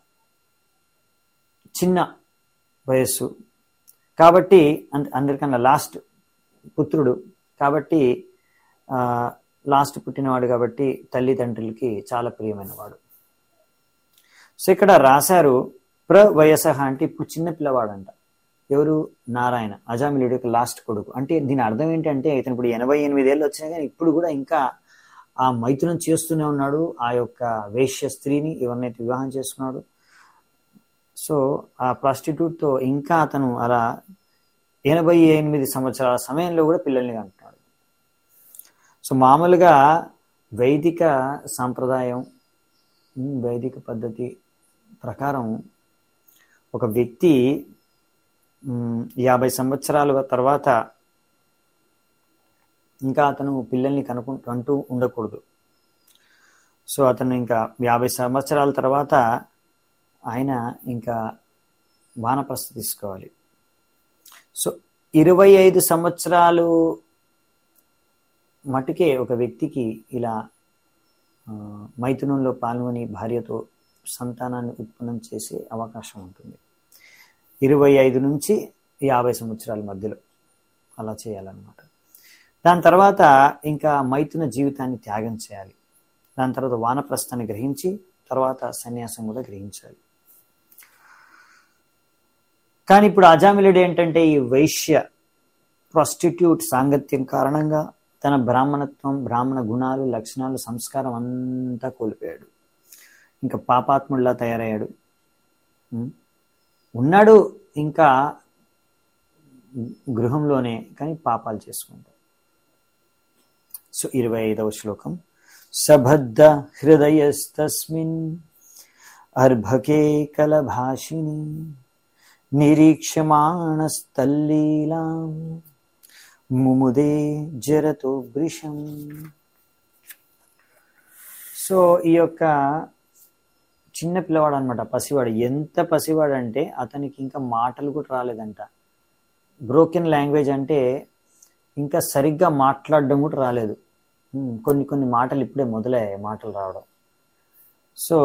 చిన్న వయస్సు కాబట్టి, అందరికన్నా లాస్ట్ పుత్రుడు కాబట్టి, లాస్ట్ పుట్టినవాడు కాబట్టి తల్లిదండ్రులకి చాలా ప్రియమైన వాడు. సో ఇక్కడ రాశారు ప్రవయసః అంటే ఇప్పుడు చిన్న పిల్లవాడంట. ఎవరు? నారాయణ, అజామిలుడి యొక్క లాస్ట్ కొడుకు. అంటే దీని అర్థం ఏంటంటే ఇతను ఇప్పుడు ఎనభై ఎనిమిది ఏళ్ళు వచ్చినా కానీ ఇప్పుడు కూడా ఇంకా ఆ మైథునం చేస్తూనే ఉన్నాడు. ఆ యొక్క వేశ్య స్త్రీని ఎవరినైతే వివాహం చేసుకున్నాడు, సో ఆ ప్రాస్టిట్యూట్తో ఇంకా అతను అలా ఎనభై ఎనిమిది సంవత్సరాల సమయంలో కూడా పిల్లల్ని కంటున్నాడు. సో మామూలుగా వైదిక సాంప్రదాయం, వైదిక పద్ధతి ప్రకారం ఒక వ్యక్తి యాభై సంవత్సరాల తర్వాత ఇంకా అతను పిల్లల్ని కనుకు అంటూ ఉండకూడదు. సో అతను ఇంకా యాభై సంవత్సరాల తర్వాత ఆయన ఇంకా వానప్రస్థ తీసుకోవాలి. సో ఇరవై ఐదు సంవత్సరాలు మటుకే ఒక వ్యక్తికి ఇలా మైథునంలో పాల్గొని భార్యతో సంతానాన్ని ఉత్పన్నం చేసే అవకాశం ఉంటుంది. ఇరవై ఐదు నుంచి యాభై సంవత్సరాల మధ్యలో అలా చేయాలన్నమాట. దాని తర్వాత ఇంకా మైథున జీవితాన్ని త్యాగం చేయాలి. దాని తర్వాత వానప్రస్థాన్ని గ్రహించి తర్వాత సన్యాసం కూడా గ్రహించాలి. కానీ ఇప్పుడు అజామిలుడు ఏంటంటే ఈ వైశ్య ప్రాస్టిట్యూట్ సాంగత్యం కారణంగా తన బ్రాహ్మణత్వం, బ్రాహ్మణ గుణాలు, లక్షణాలు, సంస్కారం అంతా కోల్పోయాడు. ఇంకా పాపాత్ముడిలా తయారయ్యాడు. ఉన్నాడు ఇంకా గృహంలోనే, కానీ పాపాలు చేసుకుంటాడు. సో ఇరవై ఐదవ శ్లోకం. సబద్ధ హృదయస్తస్మిన్ అర్భకే కలభాషిని నిరీక్షమాణస్తల్లీలాం ముముదే జరతో వృషం. సో ఈ యొక్క చిన్న పిల్లవాడు అనమాట, పసివాడు. ఎంత పసివాడు అంటే అతనికి ఇంకా మాటలు కూడా రాలేదంట. బ్రోకెన్ లాంగ్వేజ్ అంటే ఇంకా సరిగ్గా మాట్లాడడం కూడా రాలేదు. కొన్ని కొన్ని మాటలు ఇప్పుడే మొదలయ్యాయి మాటలు రావడం. సో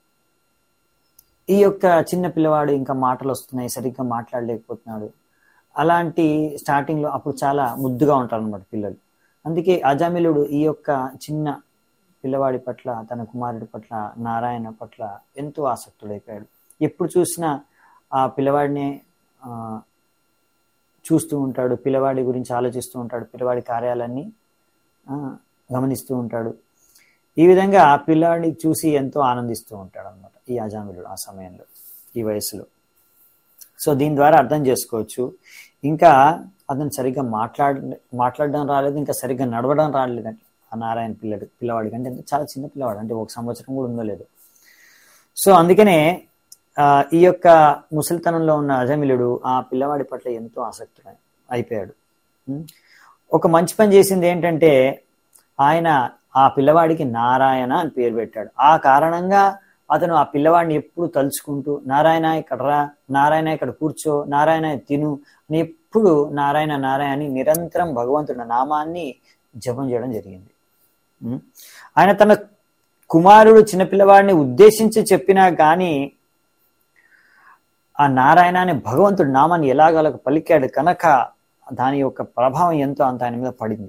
ఈ యొక్క చిన్న పిల్లవాడు ఇంకా మాటలు వస్తున్నాయి, సరిగ్గా మాట్లాడలేకపోతున్నాడు. అలాంటి స్టార్టింగ్లో అప్పుడు చాలా ముద్దుగా ఉంటారు అన్నమాట పిల్లలు. అందుకే అజామిలుడు ఈ యొక్క చిన్న పిల్లవాడి పట్ల, తన కుమారుడి పట్ల, నారాయణ పట్ల ఎంతో ఆసక్తుడైపోయాడు. ఎప్పుడు చూసినా ఆ పిల్లవాడినే చూస్తూ ఉంటాడు, పిల్లవాడి గురించి ఆలోచిస్తూ ఉంటాడు, పిల్లవాడి కార్యాలన్నీ గమనిస్తూ ఉంటాడు. ఈ విధంగా ఆ పిల్లవాడిని చూసి ఎంతో ఆనందిస్తూ ఉంటాడు అన్నమాట. ఈ అజామిలుడు ఆ సమయంలో, ఈ వయసులో. సో దీని ద్వారా అర్థం చేసుకోవచ్చు, ఇంకా అతను సరిగ్గా మాట్లాడ మాట్లాడడం రాలేదు, ఇంకా సరిగ్గా నడవడం రాలేదండి ఆ నారాయణ పిల్లడు పిల్లవాడికి. అంటే చాలా చిన్న పిల్లవాడు, అంటే ఒక సంవత్సరం కూడా ఉందో లేదు. సో అందుకనే ఆ ఈ యొక్క ముసలితనంలో ఉన్న అజమిలుడు ఆ పిల్లవాడి పట్ల ఎంతో ఆసక్తి అయిపోయాడు. ఒక మంచి పని చేసింది ఏంటంటే, ఆయన ఆ పిల్లవాడికి నారాయణ అని పేరు పెట్టాడు. ఆ కారణంగా అతను ఆ పిల్లవాడిని ఎప్పుడు తలుచుకుంటూ, నారాయణ ఇక్కడ రా, నారాయణ ఇక్కడ కూర్చో, నారాయణ తిను అని ఎప్పుడు నారాయణ నారాయణ అని నిరంతరం భగవంతుడి నామాన్ని జపం చేయడం జరిగింది. ఆయన తన కుమారుడు చిన్నపిల్లవాడిని ఉద్దేశించి చెప్పినా కానీ ఆ నారాయణ అనే భగవంతుడి నామాన్ని ఎలాగలకు పలికాడు కనుక దాని యొక్క ప్రభావం ఎంతో అంత ఆయన మీద పడింది.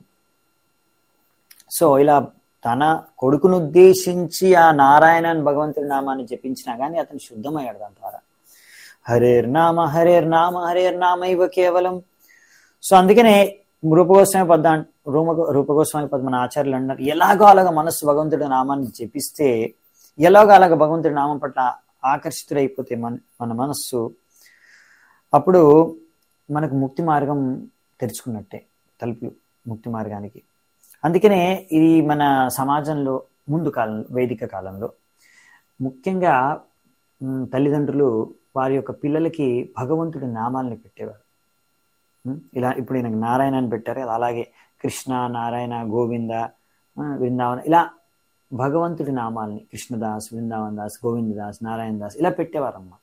సో ఇలా తన కొడుకును ఉద్దేశించి ఆ నారాయణ భగవంతుడి నామాన్ని జపించినా కానీ అతను శుద్ధమయ్యాడు దాని ద్వారా. హరేర్ నామ హరేర్ నామ హరేర్ నామ ఇవ కేవలం. సో అందుకనే రూపగోస్వామి పద్మ రూమ రూపగోస్వామి పద్మన ఆచార్యులు అన్నారు, ఎలాగో అలాగ మనస్సు భగవంతుడి నామాన్ని జపిస్తే, ఎలాగో అలాగ భగవంతుడి నామం పట్ల ఆకర్షితుడైపోతే మన మన మనస్సు, అప్పుడు మనకు ముక్తి మార్గం తెరుచుకున్నట్టే, తలుపులు ముక్తి మార్గానికి. అందుకనే ఇది మన సమాజంలో ముందు కాలంలో, వైదిక కాలంలో ముఖ్యంగా తల్లిదండ్రులు వారి యొక్క పిల్లలకి భగవంతుడి నామాలని పెట్టేవారు. ఇలా ఇప్పుడు ఈయనకు నారాయణ అని పెట్టారు కదా, అలాగే కృష్ణ, నారాయణ, గోవింద, బృందావన, ఇలా భగవంతుడి నామాల్ని కృష్ణదాస్, బృందావన్ దాస్, గోవిందదాస్, నారాయణ దాస్ ఇలా పెట్టేవారు అన్నమాట.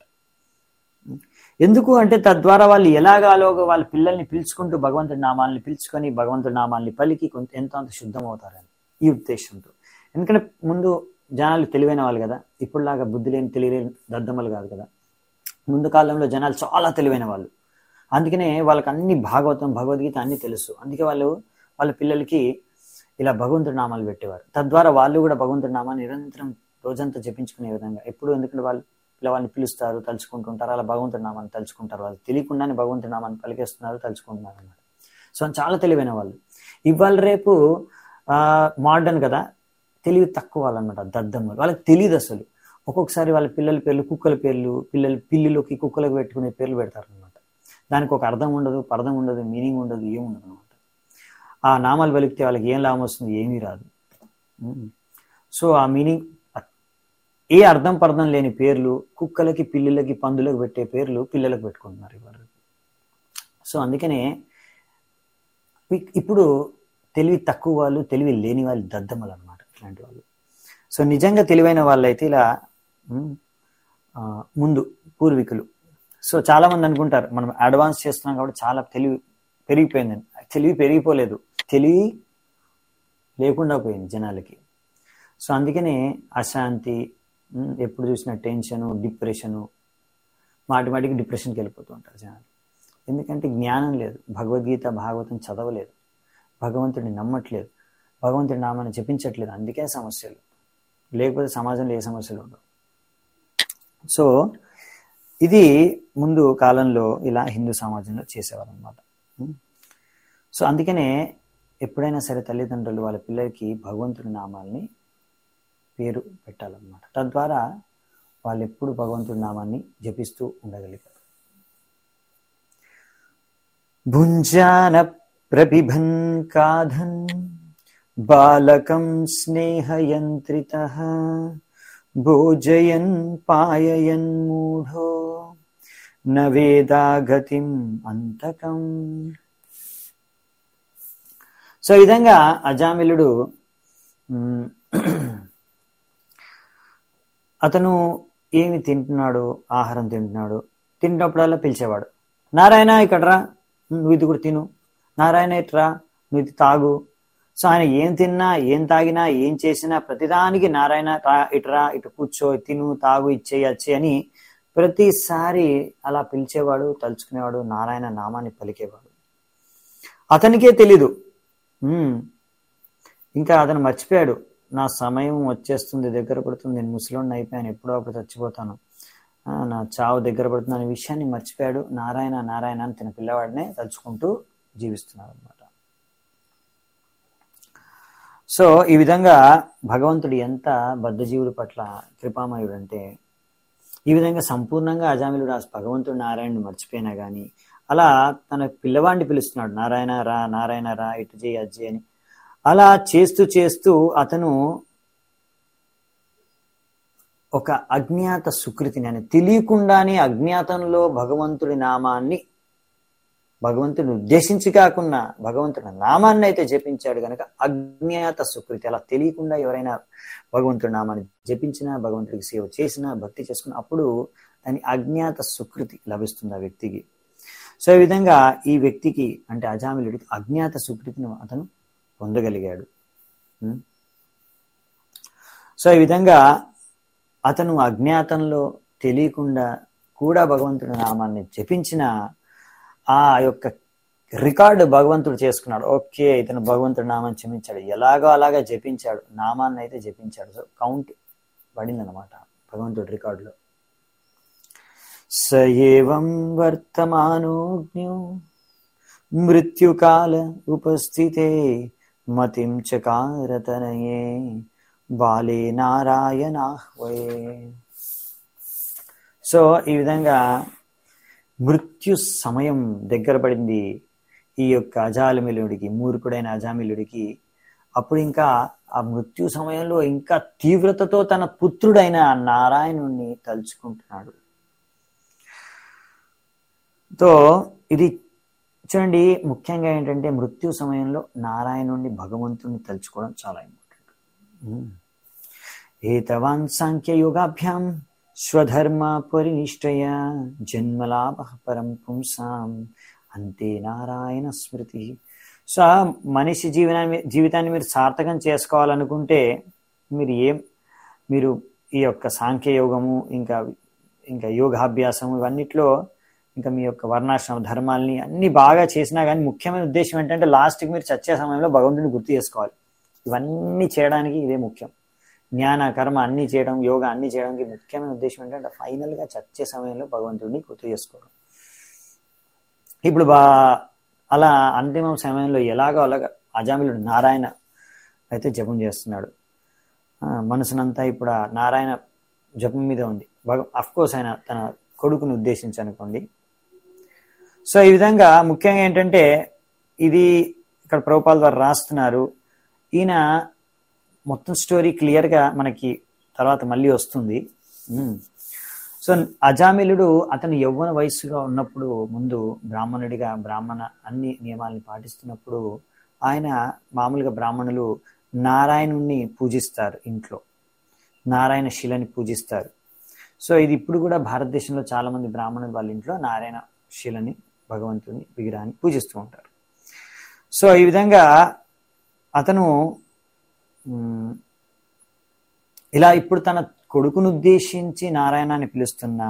ఎందుకు అంటే తద్వారా వాళ్ళు ఎలాగాలోగా వాళ్ళ పిల్లల్ని పిలుచుకుంటూ భగవంతుడి నామాల్ని పిలుచుకొని భగవంతుడి నామాల్ని పలికి కొంత ఎంతో అంత శుద్ధం అవుతారని ఈ ఉద్దేశంతో. ఎందుకంటే ముందు జనాలు తెలివైన వాళ్ళు కదా, ఇప్పుడులాగా బుద్ధి లేని తెలియలేని దద్దమ్మలు కాదు కదా. ముందు కాలంలో జనాలు చాలా తెలివైన వాళ్ళు, అందుకనే వాళ్ళకి అన్ని భాగవతం, భగవద్గీత అన్ని తెలుసు. అందుకే వాళ్ళు వాళ్ళ పిల్లలకి ఇలా భగవంతుడి నామాలు పెట్టేవారు. తద్వారా వాళ్ళు కూడా భగవంతుడి నామాన్ని నిరంతరం రోజంతా జపించుకునే విధంగా ఎప్పుడు, ఎందుకంటే వాళ్ళు పిల్లవాళ్ళని పిలుస్తారు, తలుచుకుంటుంటారు, అలా భగవంతుడి నామాన్ని తలుచుకుంటారు. వాళ్ళు తెలియకుండానే భగవంతుడి నామాన్ని పలికేస్తున్నారు, తలుచుకుంటున్నారు అన్నమాట. సో చాలా తెలివైన వాళ్ళు. ఇవాళ రేపు ఆ మోడర్న్ కదా, తెలివి తక్కువ వాళ్ళు అనమాట, దద్దమ్మలు. వాళ్ళకి తెలియదు అసలు. ఒక్కొక్కసారి వాళ్ళ పిల్లల పేర్లు కుక్కల పేర్లు, పిల్లలు పిల్లిలోకి కుక్కలకు పెట్టుకునే పేర్లు పెడతారు అనమాట. దానికి ఒక అర్థం ఉండదు, పర్థం ఉండదు, మీనింగ్ ఉండదు, ఏముండదు అనమాట. ఆ నామాలు పలికితే వాళ్ళకి ఏం లాభం వస్తుంది, ఏమీ రాదు. సో ఆ మీనింగ్, ఏ అర్థం పర్థం లేని పేర్లు కుక్కలకి, పిల్లులకి, పందులకు పెట్టే పేర్లు పిల్లలకు పెట్టుకుంటున్నారు ఇవాళ. సో అందుకనే ఇప్పుడు తెలివి తక్కువ వాళ్ళు, తెలివి లేని వాళ్ళు దద్దమ్మలు అనమాట ఇట్లాంటి వాళ్ళు. సో నిజంగా తెలివైన వాళ్ళైతే ఇలా ముందు పూర్వీకులు. సో చాలా మంది అనుకుంటారు మనం అడ్వాన్స్ చేస్తున్నాం కాబట్టి చాలా తెలివి పెరిగిపోయిందని. తెలివి పెరిగిపోలేదు, తెలివి లేకుండా పోయింది జనాలకి. సో అందుకనే అశాంతి, ఎప్పుడు చూసిన టెన్షను, డిప్రెషను, మాటి మాటికి డిప్రెషన్కి వెళ్ళిపోతూ ఉంటారు జనాలు. ఎందుకంటే జ్ఞానం లేదు, భగవద్గీత భాగవతం చదవలేదు, భగవంతుడిని నమ్మట్లేదు, భగవంతుడి నామాన్ని జపించట్లేదు. అందుకే సమస్యలు, లేకపోతే సమాజంలో ఏ సమస్యలు ఉండవు. సో ఇది ముందు కాలంలో ఇలా హిందూ సమాజంలో చేసేవారు అనమాట. సో అందుకనే ఎప్పుడైనా సరే తల్లిదండ్రులు వాళ్ళ పిల్లలకి భగవంతుడి నామాల్ని పేరు పెట్టాలన్నమాట. తద్వారా వాళ్ళు ఎప్పుడు భగవంతుడి నామాన్ని జపిస్తూ ఉండగలిగారు. భుంజాన ప్రబిభన్ కాధన్ బాలకం స్నేహయంత్రితః భోజయన్ పాయయన్ మూఢో నవేదాగతిం అంతకం. సో ఈ విధంగా అజామిలుడు అతను ఏమి తింటున్నాడు, ఆహారం తింటున్నాడు, తింటున్నప్పుడల్లా పిలిచేవాడు, నారాయణ ఇక్కడ రా, నువ్వు ఇది కూడా తిను, నారాయణ ఇట్రా, నువ్వు ఇది తాగు. సో ఆయన ఏం తిన్నా, ఏం తాగినా, ఏం చేసినా ప్రతిదానికి నారాయణ రా, ఇటురా, ఇటు కూర్చో, తిను, తాగు, ఇచ్చేయి, అచ్చే అని ప్రతిసారి అలా పిలిచేవాడు, తలుచుకునేవాడు, నారాయణ నామాన్ని పలికేవాడు. అతనికే తెలీదు, ఇంకా అతను మర్చిపోయాడు, నా సమయం వచ్చేస్తుంది, దగ్గర పడుతుంది, నేను ముసలోడిని అయిపోయాను, ఎప్పుడో అప్పుడు చచ్చిపోతాను, నా చావు దగ్గర పడుతుంది అనే విషయాన్ని మర్చిపోయాడు. నారాయణ నారాయణ అని తన పిల్లవాడినే తలుచుకుంటూ జీవిస్తున్నాడు అనమాట. సో ఈ విధంగా భగవంతుడు ఎంత బద్ధజీవుల పట్ల కృపామయుడు అంటే ఈ విధంగా సంపూర్ణంగా అజామిలుడు ఆ భగవంతుడు నారాయణుడు మర్చిపోయినా కానీ అలా తన పిల్లవాడిని పిలుస్తున్నాడు, నారాయణ రా, నారాయణ రా, ఇటు చేయి అది చేయి అని. అలా చేస్తూ చేస్తూ అతను ఒక అజ్ఞాత సుకృతిని అని తెలియకుండానే అజ్ఞాతంలో భగవంతుడి నామాన్ని, భగవంతుడిని ఉద్దేశించి కాకుండా భగవంతుడి నామాన్ని అయితే జపించాడు కనుక అజ్ఞాత సుకృతి. అలా తెలియకుండా ఎవరైనా భగవంతుడి నామాన్ని జపించినా, భగవంతుడికి సేవ చేసినా, భక్తి చేసుకున్నా అప్పుడు దాని అజ్ఞాత సుకృతి లభిస్తుంది ఆ వ్యక్తికి. సో ఈ విధంగా ఈ వ్యక్తికి అంటే అజామిలుడికి అజ్ఞాత సుకృతిని అతను పొందగలిగాడు. సో ఈ విధంగా అతను అజ్ఞాతంలో తెలియకుండా కూడా భగవంతుడి నామాన్ని జపించిన ఆ యొక్క రికార్డు భగవంతుడు చేసుకున్నాడు. ఓకే, ఇతను భగవంతుడి నామాన్ని జపించాడు, ఎలాగో అలాగా జపించాడు, నామాన్ని అయితే జపించాడు. సో కౌంట్ పడింది అనమాట భగవంతుడి రికార్డులో. స ఏవం వర్తమానోజ్ఞో మృత్యుకాల ఉపస్థితే మతిం చకారతనయే బాలే నారాయణాహ్వయే. సో ఈ విధంగా మృత్యు సమయం దగ్గర పడింది ఈ యొక్క అజామిలుడికి, మూర్ఖుడైన అజామిలుడికి. అప్పుడు ఇంకా ఆ మృత్యు సమయంలో ఇంకా తీవ్రతతో తన పుత్రుడైన నారాయణుణ్ణి తలుచుకుంటున్నాడు. తో ఇది చూడండి, ముఖ్యంగా ఏంటంటే మృత్యు సమయంలో నారాయణుణ్ణి, భగవంతుణ్ణి తలుచుకోవడం చాలా ఇంపార్టెంట్. ఏతవాన్ సాంఖ్యయోగాభ్యాం స్వధర్మ పరినిష్టయ జన్మలాభ పరం పుంసాం అంతే నారాయణ స్మృతి. సో మనిషి జీవనాన్ని జీవితాన్ని మీరు సార్థకం చేసుకోవాలనుకుంటే మీరు ఏం మీరు ఈ యొక్క సాంఖ్యయోగము ఇంకా ఇంకా యోగాభ్యాసము ఇవన్నిట్లో ఇంకా మీ యొక్క వర్ణాశ్రమ ధర్మాలని అన్ని బాగా చేసినా కానీ ముఖ్యమైన ఉద్దేశం ఏంటంటే లాస్ట్కి మీరు చచ్చే సమయంలో భగవంతుని గుర్తు చేసుకోవాలి. ఇవన్నీ చేయడానికి ఇదే ముఖ్యం. జ్ఞాన కర్మ అన్నీ చేయడం, యోగా అన్నీ చేయడానికి ముఖ్యమైన ఉద్దేశం ఏంటంటే ఫైనల్గా చచ్చే సమయంలో భగవంతుడిని గుర్తు చేసుకోవడం. ఇప్పుడు బా అలా అంతిమ సమయంలో ఎలాగో అలాగ అజామిలుడు నారాయణ అయితే జపం చేస్తున్నాడు. మనసునంతా ఇప్పుడు ఆ నారాయణ జపం మీద ఉంది. భగ అఫ్కోర్స్ ఆయన తన కొడుకుని ఉద్దేశించి అనుకోండి. సో ఈ విధంగా ముఖ్యంగా ఏంటంటే ఇది ఇక్కడ ప్రభుపాద వారు రాస్తున్నారు. ఈయన మొత్తం స్టోరీ క్లియర్గా మనకి తర్వాత మళ్ళీ వస్తుంది. సో అజామిలుడు అతను యవ్వన వయస్సుగా ఉన్నప్పుడు, ముందు బ్రాహ్మణుడిగా బ్రాహ్మణ అన్ని నియమాలని పాటిస్తున్నప్పుడు ఆయన మామూలుగా బ్రాహ్మణులు నారాయణుణ్ణి పూజిస్తారు, ఇంట్లో నారాయణ శిలని పూజిస్తారు. సో ఇది ఇప్పుడు కూడా భారతదేశంలో చాలా మంది బ్రాహ్మణులు వాళ్ళ ఇంట్లో నారాయణ శిలని, భగవంతుని విగ్రహాన్ని పూజిస్తూ ఉంటారు. సో ఈ విధంగా అతను ఇలా ఇప్పుడు తన కొడుకును ఉద్దేశించి నారాయణాన్ని పిలుస్తున్నా,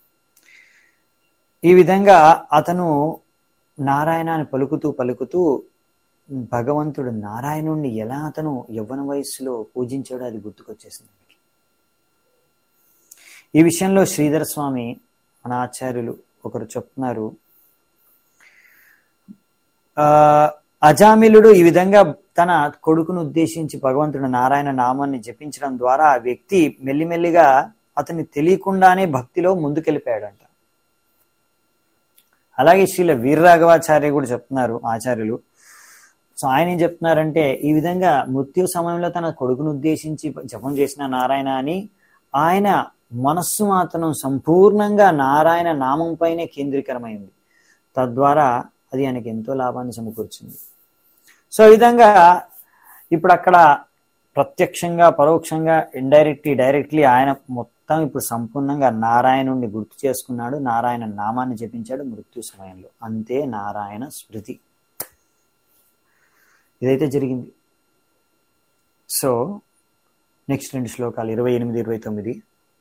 ఈ విధంగా అతను నారాయణాన్ని పలుకుతూ పలుకుతూ భగవంతుడు నారాయణుణ్ణి ఎలా అతను యవ్వన వయస్సులో పూజించాడో అది గుర్తుకొచ్చేసింది. ఈ విషయంలో శ్రీధర స్వామి మన ఆచార్యులు ఒకరు చెప్తున్నారు, ఆ అజామిలుడు ఈ విధంగా తన కొడుకును ఉద్దేశించి భగవంతుడు నారాయణ నామాన్ని జపించడం ద్వారా ఆ వ్యక్తి మెల్లిమెల్లిగా అతన్ని తెలియకుండానే భక్తిలో ముందుకెళ్ళిపోయాడంట. అలాగే శ్రీల వీరరాఘవాచార్య కూడా చెప్తున్నారు ఆచార్యులు. సో ఆయన ఏం చెప్తున్నారంటే, ఈ విధంగా మృత్యు సమయంలో తన కొడుకును ఉద్దేశించి జపం చేసిన నారాయణ అని ఆయన మనస్సు మాత్రం సంపూర్ణంగా నారాయణ నామం పైనే కేంద్రీకరమైంది. తద్వారా అది ఆయనకి ఎంతో లాభాన్ని సమకూర్చింది. సో ఈ విధంగా ఇప్పుడు అక్కడ ప్రత్యక్షంగా పరోక్షంగా ఇండైరెక్ట్లీ డైరెక్ట్లీ ఆయన మొత్తం ఇప్పుడు సంపూర్ణంగా నారాయణుణ్ణి గుర్తు చేసుకున్నాడు, నారాయణ నామాన్ని జపించాడు మృత్యు సమయంలో. అంతే నారాయణ స్మృతి. ఇదైతే జరిగింది. సో నెక్స్ట్ రెండు శ్లోకాలు ఇరవై ఎనిమిది ఇరవై తొమ్మిది.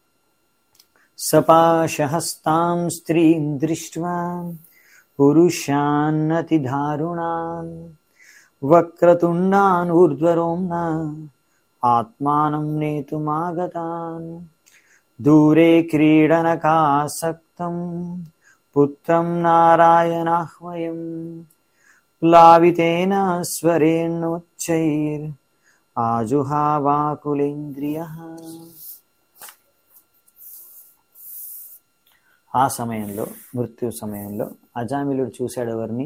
సపాశహస్తాం స్త్రీం దృష్ట్వా పురుషాన్నతి దారుణాన్ వక్రతుండాన్ ఊర్ధ్వరోమ్న ఆత్మానం నేతుమాగతాన్ దూరే క్రీడనకాసక్తం పుత్రం నారాయణాహ్వయం ప్లావితేన స్వరేణోచ్చైర్ ఆజుహావాకులేంద్రియః. ఆ సమయంలో, మృత్యు సమయంలో అజామిలుడు చూశాడు ఎవరిని?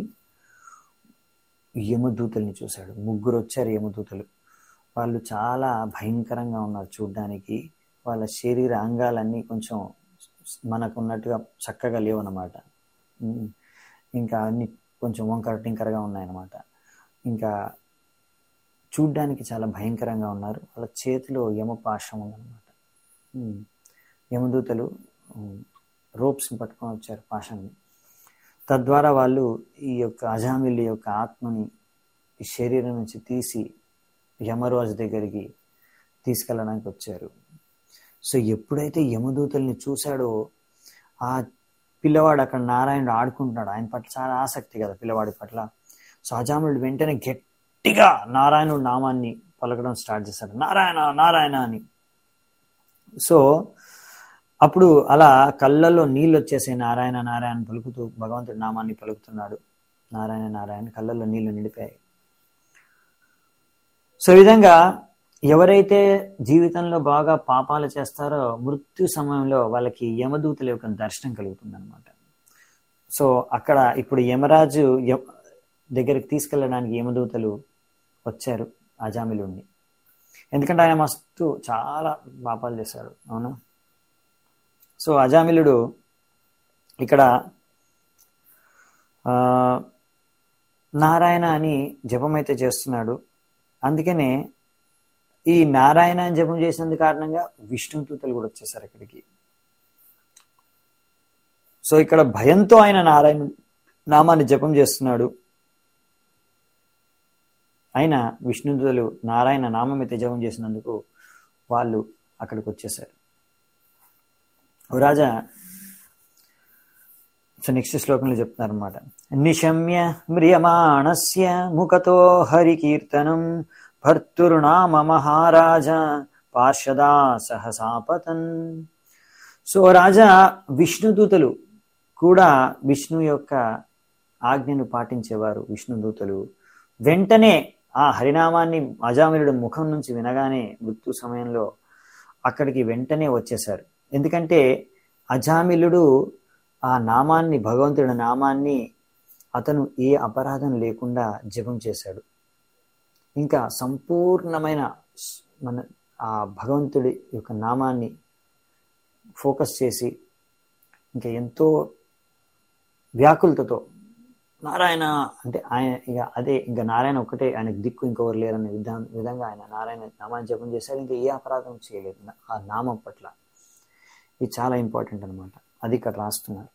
యమదూతల్ని చూశాడు. ముగ్గురు వచ్చారు యమదూతలు. వాళ్ళు చాలా భయంకరంగా ఉన్నారు చూడ్డానికి. వాళ్ళ శరీర అంగాలన్నీ కొంచెం మనకు ఉన్నట్టుగా చక్కగా లేవన్నమాట. ఇంకా అన్ని కొంచెం వంకర టింకరగా ఉన్నాయన్నమాట. ఇంకా చూడ్డానికి చాలా భయంకరంగా ఉన్నారు. వాళ్ళ చేతిలో యమపాశం ఉందన్నమాట. యమదూతలు రోప్స్ని పట్టుకొని వచ్చారు, పాశాన్ని. తద్వారా వాళ్ళు ఈ యొక్క అజామిల్ యొక్క ఆత్మని ఈ శరీరం నుంచి తీసి యమరాజు దగ్గరికి తీసుకెళ్ళడానికి వచ్చారు. సో ఎప్పుడైతే యమదూతల్ని చూశాడో ఆ పిల్లవాడు అక్కడ నారాయణుడు ఆడుకుంటున్నాడు. ఆయన పట్ల చాలా ఆసక్తి కదా పిల్లవాడి పట్ల. సో అజామిలుడు వెంటనే గట్టిగా నారాయణుడు నామాన్ని పలకడం స్టార్ట్ చేశాడు, నారాయణ నారాయణ అని. సో అప్పుడు అలా కళ్ళల్లో నీళ్ళు వచ్చేసే నారాయణ నారాయణ పలుకుతూ భగవంతుడి నామాన్ని పలుకుతున్నాడు. నారాయణ నారాయణ కళ్ళల్లో నీళ్లు నిండిపోయాయి. సో ఈ విధంగా ఎవరైతే జీవితంలో బాగా పాపాలు చేస్తారో మృత్యు సమయంలో వాళ్ళకి యమదూతల యొక్క దర్శనం కలుగుతుంది అనమాట. సో అక్కడ ఇప్పుడు యమరాజు దగ్గరికి తీసుకెళ్ళడానికి యమదూతలు వచ్చారు అజామిలుడిని. ఎందుకంటే ఆయన మస్తు చాలా పాపాలు చేశాడు, అవునా. సో అజామిలుడు ఇక్కడ నారాయణ అని జపం అయితే చేస్తున్నాడు. అందుకనే ఈ నారాయణ అని జపం చేసినందుకు కారణంగా విష్ణుదూతలు కూడా వచ్చేసారు ఇక్కడికి. సో ఇక్కడ భయంతో ఆయన నారాయణ నామాన్ని జపం చేస్తున్నాడు. అయినా విష్ణుదూతలు నారాయణ నామం అయితే జపం చేసినందుకు వాళ్ళు అక్కడికి వచ్చేసారు. రాజా సో నెక్స్ట్ శ్లోకంలో చెప్తున్నారు అనమాట. నిశమ్య మ్రియమాణస్య ముఖతో హరికీర్తనం భర్తుర్నామ మహారాజ పార్షదా సహసాపతన్. సో రాజా విష్ణుదూతలు కూడా విష్ణు యొక్క ఆజ్ఞను పాటించేవారు. విష్ణుదూతలు వెంటనే ఆ హరినామాన్ని అజామిలుడు ముఖం నుంచి వినగానే మృత్యు సమయంలో అక్కడికి వెంటనే వచ్చేశారు. ఎందుకంటే అజామిలుడు ఆ నామాన్ని, భగవంతుడి నామాన్ని అతను ఏ అపరాధం లేకుండా జపం చేశాడు. ఇంకా సంపూర్ణమైన మన ఆ భగవంతుడి యొక్క నామాన్ని ఫోకస్ చేసి ఇంకా ఎంతో వ్యాకులతతో నారాయణ అంటే ఆయన ఇక అదే ఇంకా నారాయణ ఒక్కటే ఆయనకు దిక్కు, ఇంకొకరు లేరనే విధా విధంగా ఆయన నారాయణ నామాన్ని జపం చేశాడు. ఇంకా ఏ అపరాధం చేయలేదు ఆ నామం పట్ల. ఇది చాలా ఇంపార్టెంట్ అనమాట. అది ఇక్కడ రాస్తున్నారు.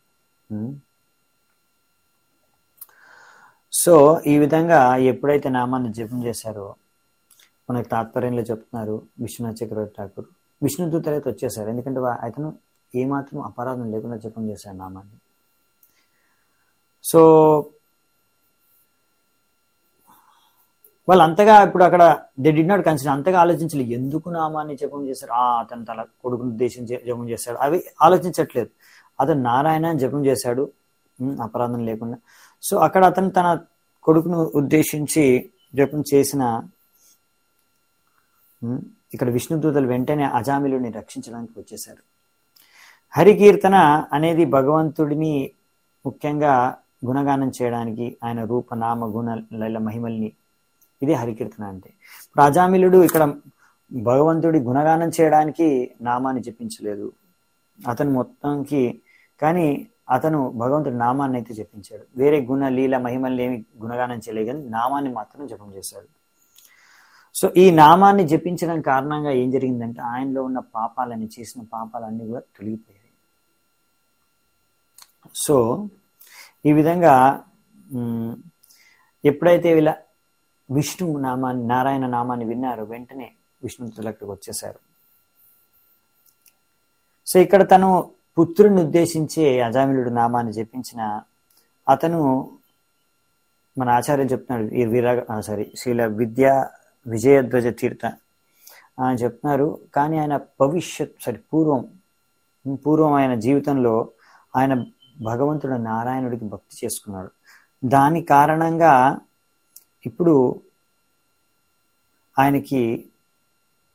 సో ఈ విధంగా ఎప్పుడైతే నామాన్ని జపం చేశారో మనకు తాత్పర్యంలో చెప్తున్నారు విశ్వనాథ చక్రవర్తి ఠాకూర్, విష్ణుదూతలు అయితే వచ్చేసారు. ఎందుకంటే అతను ఏమాత్రం అపరాధం లేకుండా జపం చేశాడు నామాన్ని. సో వాళ్ళు అంతగా ఇప్పుడు అక్కడ దే డి నాట్ కన్సిడర్, అంతగా ఆలోచించలేదు ఎందుకు నామాన్ని జపం చేశారు. ఆ అతను తన కొడుకుని ఉద్దేశించి జపం చేశాడు అవి ఆలోచించట్లేదు. అతను నారాయణ అని జపం చేశాడు అపరాధం లేకుండా. సో అక్కడ అతను తన కొడుకును ఉద్దేశించి జపం చేసిన ఇక్కడ విష్ణుదూతలు వెంటనే అజామిలుని రక్షించడానికి వచ్చేశారు. హరికీర్తన అనేది భగవంతుడిని ముఖ్యంగా గుణగానం చేయడానికి, ఆయన రూప నామ గుణ లైల మహిమల్ని, ఇదే హరికీర్తన అంటే. ఇప్పుడు అజామిలుడు ఇక్కడ భగవంతుడి గుణగానం చేయడానికి నామాన్ని జపించలేదు అతను మొత్తంకి, కానీ అతను భగవంతుడి నామాన్ని అయితే జపించాడు. వేరే గుణ లీల మహిమల్ని ఏమి గుణగానం చేయలేదు, కానీ నామాన్ని మాత్రం జపం చేశాడు. సో ఈ నామాన్ని జపించడం కారణంగా ఏం జరిగిందంటే ఆయనలో ఉన్న పాపాలని, చేసిన పాపాలన్నీ కూడా తొలగిపోయాయి. సో ఈ విధంగా ఎప్పుడైతే ఇలా విష్ణు నామాన్ని, నారాయణ నామాన్ని విన్నారో వెంటనే విష్ణుదూతలు అక్కడికి వచ్చేసారు. సో ఇక్కడ తను పుత్రుని ఉద్దేశించి అజామిలుడు నామాన్ని జపించిన అతను, మన ఆచార్యులు చెప్తున్నాడు ఈ వీర సారీ శ్రీల విద్యా విజయధ్వజ తీర్థ ఆయన చెప్తున్నారు. కానీ ఆయన భవిష్యత్ సారీ పూర్వం పూర్వం ఆయన జీవితంలో ఆయన భగవంతుడు నారాయణుడికి భక్తి చేసుకున్నాడు. దాని కారణంగా ఇప్పుడు ఆయనకి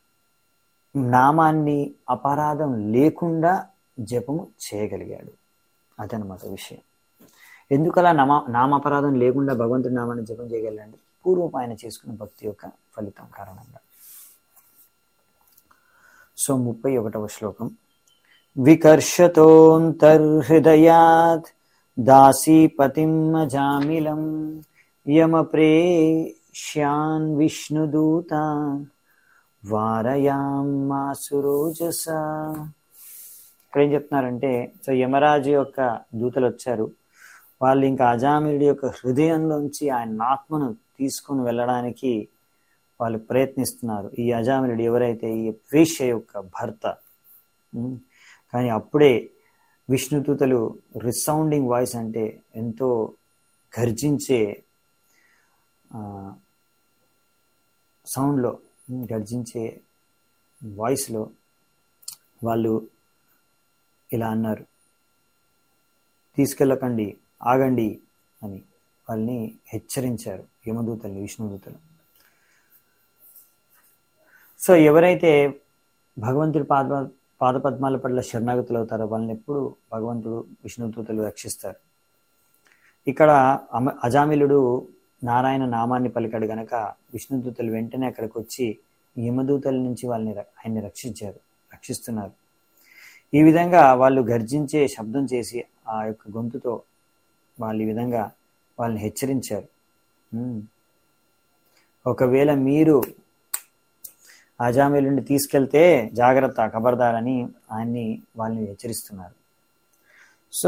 నామాన్ని అపరాధం లేకుండా జపము చేయగలిగాడు. అదనమాట విషయం. ఎందుకలా నామ నామపరాధం లేకుండా భగవంతుడి నామాన్ని జపం చేయగలండి? పూర్వపు ఆయన చేసుకున్న భక్తి యొక్క ఫలితం కారణంగా. సో ముప్పై ఒకటవ శ్లోకం. వికర్షతోంతర్హృదయాత్ దాసీపతిం అజామిలం యమప్రేష్యాన్ విష్ణుదూత వారయామాసురోజస. ఇక్కడ ఏం చెప్తున్నారంటే, సో యమరాజు యొక్క దూతలు వచ్చారు. వాళ్ళు ఇంకా అజామిలుడి యొక్క హృదయంలోంచి ఆయన ఆత్మను తీసుకుని వెళ్ళడానికి వాళ్ళు ప్రయత్నిస్తున్నారు. ఈ అజామిలుడు ఎవరైతే ఈ వేశ్య యొక్క భర్త. కానీ అప్పుడే విష్ణుదూతలు రిసౌండింగ్ వాయిస్, అంటే ఎంతో గర్జించే సౌండ్లో, గర్జించే వాయిస్లో వాళ్ళు ఇలా అన్నారు, తీసుకెళ్ళకండి, ఆగండి అని వాళ్ళని హెచ్చరించారు యమదూతల్ని, విష్ణుదూతలు. సో ఎవరైతే భగవంతుడి పాద పాదపద్మాల పట్ల శరణాగతులు అవుతారో వాళ్ళని ఎప్పుడు భగవంతుడు విష్ణుదూతలు రక్షిస్తారు. ఇక్కడ అజామిలుడు నారాయణ నామాన్ని పలికాడు గనక విష్ణుదూతలు వెంటనే అక్కడికి వచ్చి యమదూతల నుంచి వాళ్ళని ఆయన్ని రక్షించారు, రక్షిస్తున్నారు. ఈ విధంగా వాళ్ళు గర్జించే శబ్దం చేసి ఆ యొక్క గొంతుతో వాళ్ళు ఈ విధంగా వాళ్ళని హెచ్చరించారు. ఒకవేళ మీరు అజామిలుడిని తీసుకెళ్తే జాగ్రత్త, ఖబర్దార్ అని ఆయన్ని వాళ్ళని హెచ్చరిస్తున్నారు. సో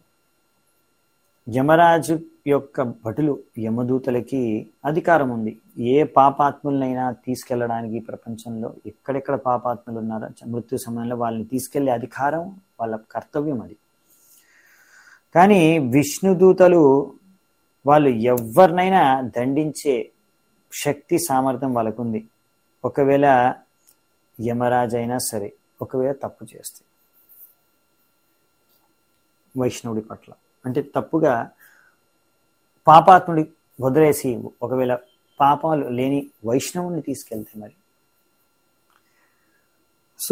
యమరాజు యొక్క భటులు, యమదూతలకి అధికారం ఉంది. ఏ పాపాత్ములనైనా తీసుకెళ్ళడానికి ప్రపంచంలో ఎక్కడెక్కడ పాపాత్ములు ఉన్నారో మృత్యు సమయంలో వాళ్ళని తీసుకెళ్లే అధికారం వాళ్ళ కర్తవ్యం అది. కానీ విష్ణుదూతలు వాళ్ళు ఎవరినైనా దండించే శక్తి సామర్థ్యం వాళ్ళకుంది. ఒకవేళ యమరాజు అయినా సరే ఒకవేళ తప్పు చేస్తే వైష్ణవుడి పట్ల, అంటే తప్పుగా పాపాత్ముడి వదిలేసి ఒకవేళ పాపాలు లేని వైష్ణవుని తీసుకెళ్తే మరి. సో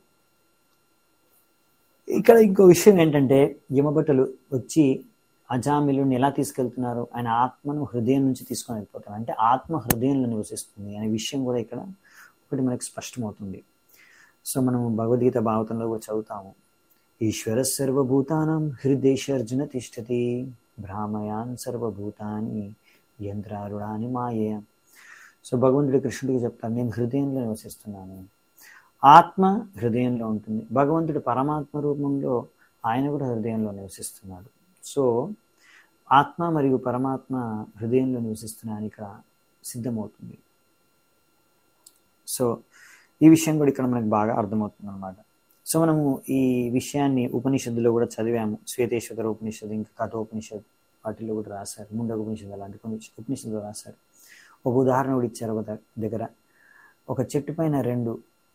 ఇక్కడ ఇంకో విషయం ఏంటంటే, యమభటులు వచ్చి అజామిలుని ఎలా తీసుకెళ్తున్నారు, ఆయన ఆత్మను హృదయం నుంచి తీసుకొని వెళ్ళిపోతారు. అంటే ఆత్మ హృదయంలో నివసిస్తుంది అనే విషయం కూడా ఇక్కడ ఒకటి మనకి స్పష్టమవుతుంది. సో మనము భగవద్గీత భాగవతంలో కూడా చదువుతాము, ఈశ్వర సర్వభూతానం హృదయేషర్జున తిష్టతి భ్రామయాన్ సర్వభూతాని యంత్రారుడాని మాయే. సో భగవంతుడి కృష్ణుడికి చెప్తాను, నేను హృదయంలో నివసిస్తున్నాను. ఆత్మ హృదయంలో ఉంటుంది. భగవంతుడు పరమాత్మ రూపంలో ఆయన కూడా హృదయంలో నివసిస్తున్నాడు. సో ఆత్మ మరియు పరమాత్మ హృదయంలో నివసిస్తున్నాయని ఇక్కడ సిద్ధమవుతుంది. సో ఈ విషయం కూడా ఇక్కడ మనకు బాగా అర్థమవుతుంది అన్నమాట. సో మనము ఈ విషయాన్ని ఉపనిషత్తులో కూడా చదివాము. శ్వేతేశ్వర ఉపనిషత్తు, ఇంకా కఠోపనిషత్తు వాటిల్లో కూడా రాశారు. ముండక ఉపనిషత్తు అలాంటి కొన్ని ఉపనిషత్తులు రాశారు. ఒక ఉదాహరణ కూడా ఇచ్చారు. ఒక దగ్గర ఒక చెట్టు పైన రెండు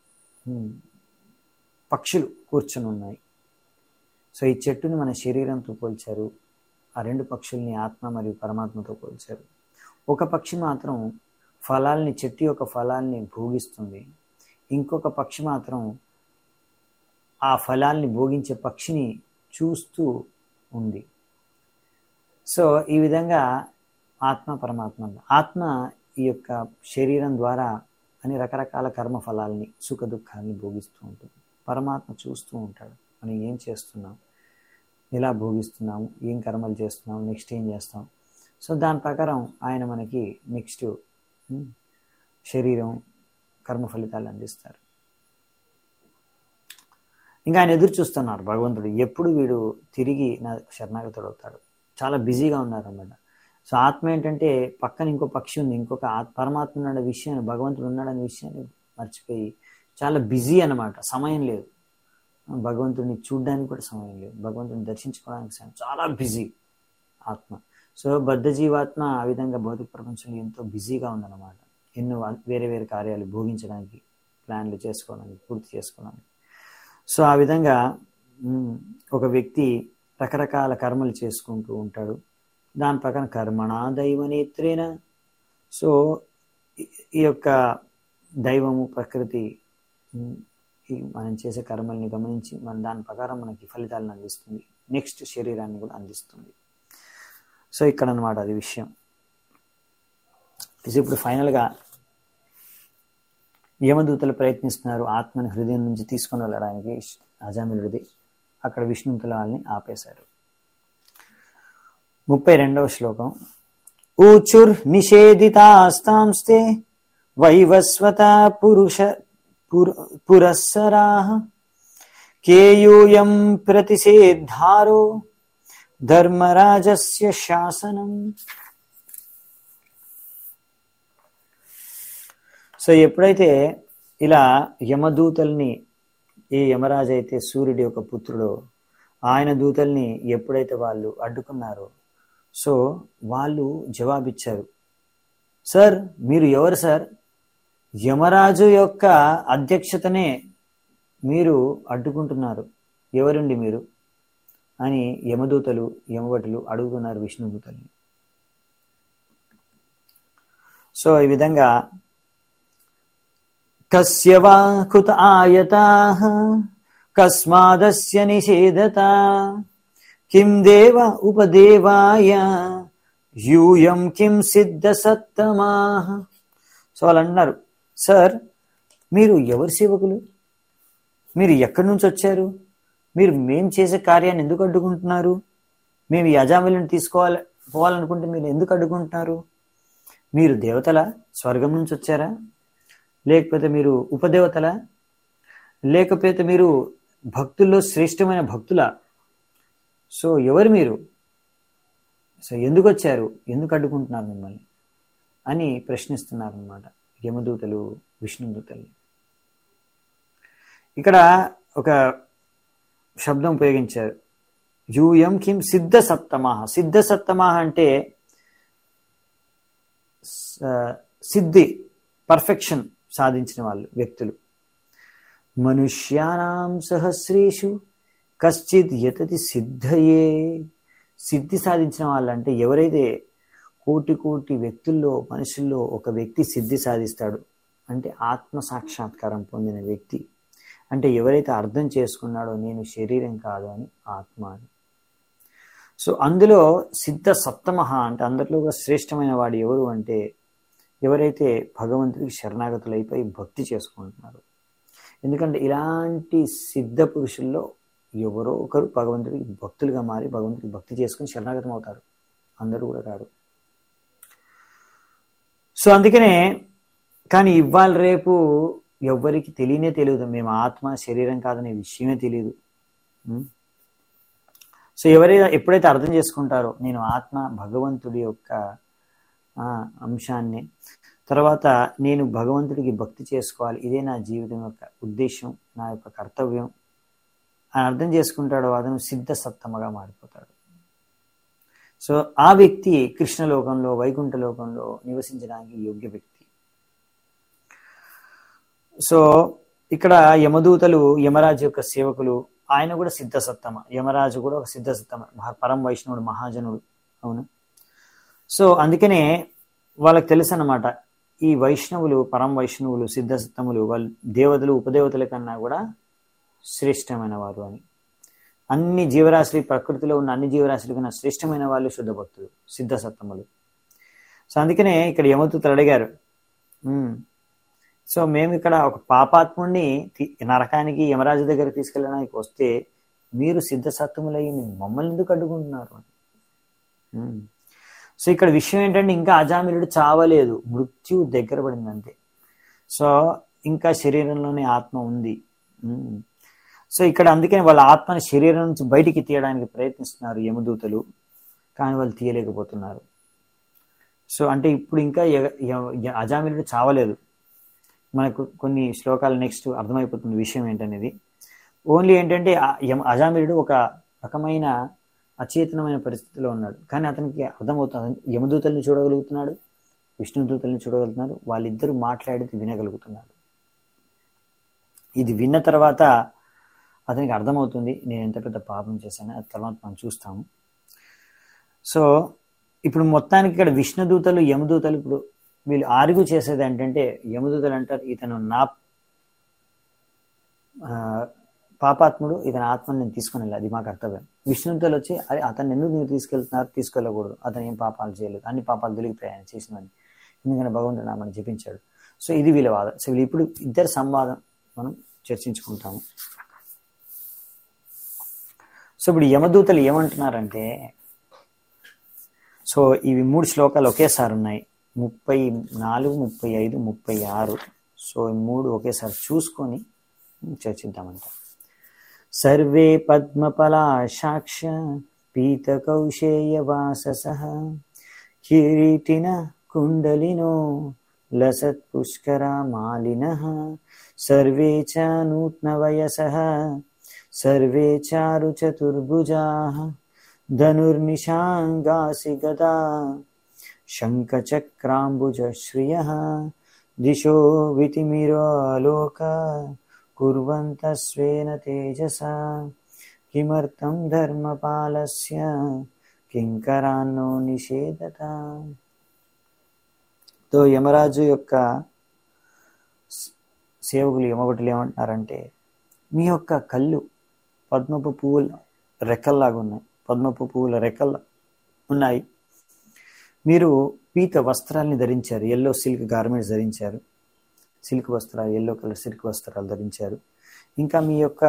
పక్షులు కూర్చొని ఉన్నాయి. సో ఈ చెట్టుని మన శరీరంతో పోల్చారు, ఆ రెండు పక్షుల్ని ఆత్మ మరియు పరమాత్మతో పోల్చారు. ఒక పక్షి మాత్రం ఫలాల్ని, చెట్టు యొక్క ఫలాల్ని భోగిస్తుంది, ఇంకొక పక్షి మాత్రం ఆ ఫలాల్ని భోగించే పక్షిని చూస్తూ ఉంది. సో ఈ విధంగా ఆత్మ పరమాత్మ, ఆత్మ ఈ యొక్క శరీరం ద్వారా అని రకరకాల కర్మ ఫలాల్ని, సుఖ దుఃఖాన్ని భోగిస్తూ ఉంటుంది. పరమాత్మ చూస్తూ ఉంటాడు, మనం ఏం చేస్తున్నాం, ఎలా భోగిస్తున్నాము, ఏం కర్మలు చేస్తున్నాం, నెక్స్ట్ ఏం చేస్తాం. సో దాని ప్రకారం ఆయన మనకి నెక్స్ట్ శరీరం, కర్మ ఫలితాలు అందిస్తారు. ఇంకా ఆయన ఎదురు చూస్తున్నారు భగవంతుడు, ఎప్పుడు వీడు తిరిగి నా శరణాగతుడు అవుతాడు. చాలా బిజీగా ఉన్నారన్నమాట. సో ఆత్మ ఏంటంటే పక్కన ఇంకో పక్షి ఉంది, ఇంకొక పరమాత్మ ఉన్నాడు విషయాన్ని, భగవంతుడు ఉన్నాడనే విషయాన్ని మర్చిపోయి చాలా బిజీ అన్నమాట. సమయం లేదు, భగవంతుడిని చూడడానికి కూడా సమయం లేదు, భగవంతుడిని దర్శించుకోవడానికి సమయం, చాలా బిజీ ఆత్మ. సో బద్ధ జీవాత్మ ఆ విధంగా భౌతిక ప్రపంచంలో ఎంతో బిజీగా ఉందన్నమాట. ఎన్నో వేరే వేరే కార్యాలు భోగించడానికి, ప్లాన్లు చేసుకోవడానికి, పూర్తి చేసుకోవడానికి. సో ఆ విధంగా ఒక వ్యక్తి రకరకాల కర్మలు చేసుకుంటూ ఉంటాడు. దాని ప్రకారం కర్మణా దైవ నేత్రేన. సో ఈ యొక్క దైవము, ప్రకృతి మనం చేసే కర్మల్ని గమనించి మన దాని ప్రకారం మనకి ఫలితాలను అందిస్తుంది. నెక్స్ట్ శరీరాన్ని కూడా అందిస్తుంది. సో ఇక్కడ అన్నమాట అది విషయం. ఇప్పుడు ఫైనల్గా యమదూతలు ప్రయత్నిస్తున్నారు ఆత్మని హృదయం నుంచి తీసుకొని వెళ్ళడానికి అజామిలుడిది. అక్కడ విష్ణుదూతలు వాళ్ళని ఆపేశారు. ముప్పై రెండవ శ్లోకం. ఊచుర్ నిషేధితాస్తాంస్తే వైవస్వత పురుష పురస్సరాః కేయూయం ప్రతిషేధారో ధర్మరాజస్య శాసనం. సో ఎప్పుడైతే ఇలా యమదూతల్ని, ఏ యమరాజు అయితే సూర్యుడి యొక్క పుత్రుడో ఆయన దూతల్ని ఎప్పుడైతే వాళ్ళు అడ్డుకున్నారో, సో వాళ్ళు జవాబిచ్చారు, సార్ మీరు ఎవరు సార్? యమరాజు యొక్క అధ్యక్షతనే మీరు అడ్డుకుంటున్నారు, ఎవరండి మీరు అని యమదూతలు యమభటులు అడుగుతున్నారు విష్ణుదూతల్ని. సో ఈ విధంగా కస్య వా కుత ఆయతాః కస్మాదస్య నిషేధత కిం దేవ ఉపదేవాయ యూయం కిం సిద్ధ సత్తమాః. సో వాళ్ళు అంటున్నారు, సార్ మీరు ఎవరి సేవకులు? మీరు ఎక్కడి నుంచి వచ్చారు? మీరు మేం చేసే కార్యాన్ని ఎందుకు అడ్డుకుంటున్నారు? మేము ఈ అజామిలుని తీసుకోవాలి పోవాలనుకుంటే మీరు ఎందుకు అడ్డుకుంటున్నారు? మీరు దేవతల స్వర్గం నుంచి వచ్చారా? లేకపోతే మీరు ఉపదేవతల? లేకపోతే మీరు భక్తుల్లో శ్రేష్టమైన భక్తుల? సో ఎవరు మీరు? సో ఎందుకు వచ్చారు? ఎందుకు అడ్డుకుంటున్నారు మిమ్మల్ని అని ప్రశ్నిస్తున్నారు అన్నమాట యమదూతలు విష్ణుదూతలు. ఇక్కడ ఒక శబ్దం ఉపయోగించారు, యూయం కిం సిద్ధ సత్తమాహ. సిద్ధ సత్తమాహ అంటే సిద్ధి, పర్ఫెక్షన్ సాధించిన వాళ్ళు, వ్యక్తులు. మనుష్యానాం సహస్రేషు కశ్చిత్ యతతి సిద్ధయే. సిద్ధి సాధించిన వాళ్ళంటే ఎవరైతే కోటి కోటి వ్యక్తుల్లో మనుషుల్లో ఒక వ్యక్తి సిద్ధి సాధిస్తాడు అంటే ఆత్మ సాక్షాత్కారం పొందిన వ్యక్తి అంటే ఎవరైతే అర్థం చేసుకున్నాడో నేను శరీరం కాదు అని ఆత్మ అని. సో అందులో సిద్ధ సప్తమహ అంటే అందరిలో కూడా శ్రేష్టమైన వాడు ఎవరు అంటే ఎవరైతే భగవంతుడికి శరణాగతులైపోయి భక్తి చేసుకుంటున్నారు. ఎందుకంటే ఇలాంటి సిద్ధ పురుషుల్లో ఎవరో ఒకరు భగవంతుడికి భక్తులుగా మారి భగవంతుడికి భక్తి చేసుకుని శరణాగతం అవుతారు, అందరూ కూడా కాదు. సో అందుకనే కానీ ఇవాళ రేపు ఎవ్వరికి తెలియనే తెలియదు, మేము ఆత్మ శరీరం కాదనే విషయమే తెలియదు. సో ఎవరైతే ఎప్పుడైతే అర్థం చేసుకుంటారో నేను ఆత్మ భగవంతుడి యొక్క అంశాన్ని, తర్వాత నేను భగవంతుడికి భక్తి చేసుకోవాలి, ఇదే నా జీవితం యొక్క ఉద్దేశం, నా యొక్క కర్తవ్యం అని అర్థం చేసుకుంటాడో అతను సిద్ధ సత్తమగా మారిపోతాడు. సో ఆ వ్యక్తి కృష్ణలోకంలో వైకుంఠ లోకంలో నివసించడానికి యోగ్య వ్యక్తి. సో ఇక్కడ యమదూతలు యమరాజు యొక్క సేవకులు, ఆయన కూడా సిద్ధ సత్తమ, యమరాజు కూడా ఒక సిద్ధ సత్తమ, పరం వైష్ణవుడు, మహాజనుడు. అవును. సో అందుకనే వాళ్ళకి తెలుసు అన్నమాట, ఈ వైష్ణవులు పరం వైష్ణవులు సిద్ధ సత్తములు వాళ్ళు దేవతలు ఉపదేవతల కన్నా కూడా శ్రేష్టమైన వారు అని. అన్ని జీవరాశులు, ప్రకృతిలో ఉన్న అన్ని జీవరాశుల కన్నా శ్రేష్టమైన వాళ్ళు శుద్ధ భక్తులు, సిద్ధ సత్తములు. సో అందుకనే ఇక్కడ యమదూతలు అడిగారు, సో మేము ఇక్కడ ఒక పాపాత్ముడిని నరకానికి యమరాజు దగ్గర తీసుకెళ్ళడానికి వస్తే మీరు సిద్ధ సత్తములయ్యి మమ్మల్ని ఎందుకు అడ్డుకుంటున్నారు అని. సో ఇక్కడ విషయం ఏంటంటే ఇంకా అజామిలుడు చావలేదు, మృత్యు దగ్గర పడింది అంతే. సో ఇంకా శరీరంలోనే ఆత్మ ఉంది. సో ఇక్కడ అందుకని వాళ్ళ ఆత్మని శరీరం నుంచి బయటికి తీయడానికి ప్రయత్నిస్తున్నారు యమదూతలు, కానీ వాళ్ళు తీయలేకపోతున్నారు. సో అంటే ఇప్పుడు ఇంకా అజామిలుడు చావలేదు. మనకు కొన్ని శ్లోకాలు నెక్స్ట్ అర్థమైపోతుంది విషయం ఏంటనేది. ఓన్లీ ఏంటంటే అజామిలుడు ఒక రకమైన అచేతనమైన పరిస్థితిలో ఉన్నాడు, కానీ అతనికి అర్థమవుతుంది, యమదూతల్ని చూడగలుగుతున్నాడు, విష్ణుదూతల్ని చూడగలుగుతున్నాడు, వాళ్ళిద్దరూ మాట్లాడేది వినగలుగుతున్నాడు. ఇది విన్న తర్వాత అతనికి అర్థమవుతుంది నేను ఎంత పెద్ద పాపం చేశాను, అది తర్వాత మనం చూస్తాము. సో ఇప్పుడు మొత్తానికి ఇక్కడ విష్ణుదూతలు యమదూతలు ఇప్పుడు వీళ్ళు ఆర్గ్యూ చేసేది ఏంటంటే, యమదూతలు అంటారు ఇతను నా పాపాత్ముడు ఇతని ఆత్మని నేను తీసుకుని వెళ్ళాలి, అది మా కర్తవ్యం. విష్ణువుతో వచ్చి అరే అతన్ని ఎందుకు మీరు తీసుకెళ్తున్నారు, తీసుకెళ్ళకూడదు, అతను ఏం పాపాలు చేయలేదు, అన్ని పాపాలు దొరికిపోయాయి ఆయన చేసినవని, ఎందుకంటే భగవంతుడు నామని జపించాడు. సో ఇది వీళ్ళ వాదం. సో వీళ్ళు ఇప్పుడు ఇద్దరు సంవాదం మనం చర్చించుకుంటాము. సో ఇప్పుడు యమదూతలు ఏమంటున్నారంటే, సో ఇవి మూడు శ్లోకాలు ఒకేసారి ఉన్నాయి, ముప్పై నాలుగు ముప్పై ఐదు ముప్పై ఆరు. సో ఈ మూడు ఒకేసారి చూసుకొని చర్చిద్దామంట. సర్వే పద్మపలాశాక్ష పీతకౌశేయవాససః కిరీటిన కుండలినో లసత్ పుష్కరా మాలినః సర్వే చ నూత్నవయసః సర్వే చారు చతుర్భుజాః ధనుర్నిశాంగాసి గదా శంఖచక్రాంబుజశ్రియః దిశో వితిమిరాలోక కుర్వంతస్వేన తేజసా కిమర్థం ధర్మపాలస్య కింకరాన్నో నిషేధత. తో యమరాజు యొక్క సేవకులు యమభటులు ఏమంటున్నారంటే, మీ యొక్క కళ్ళు పద్మపు పువ్వుల రెక్కల్లాగా ఉన్నాయి, పద్మపు పువ్వుల రెక్కల్లా ఉన్నాయి. మీరు పీత వస్త్రాల్ని ధరించారు, ఎల్లో సిల్క్ గార్మెంట్స్ ధరించారు, సిల్క్ వస్త్రాలు, ఎల్లో కలర్ సిల్క్ వస్త్రాలు ధరించారు. ఇంకా మీ యొక్క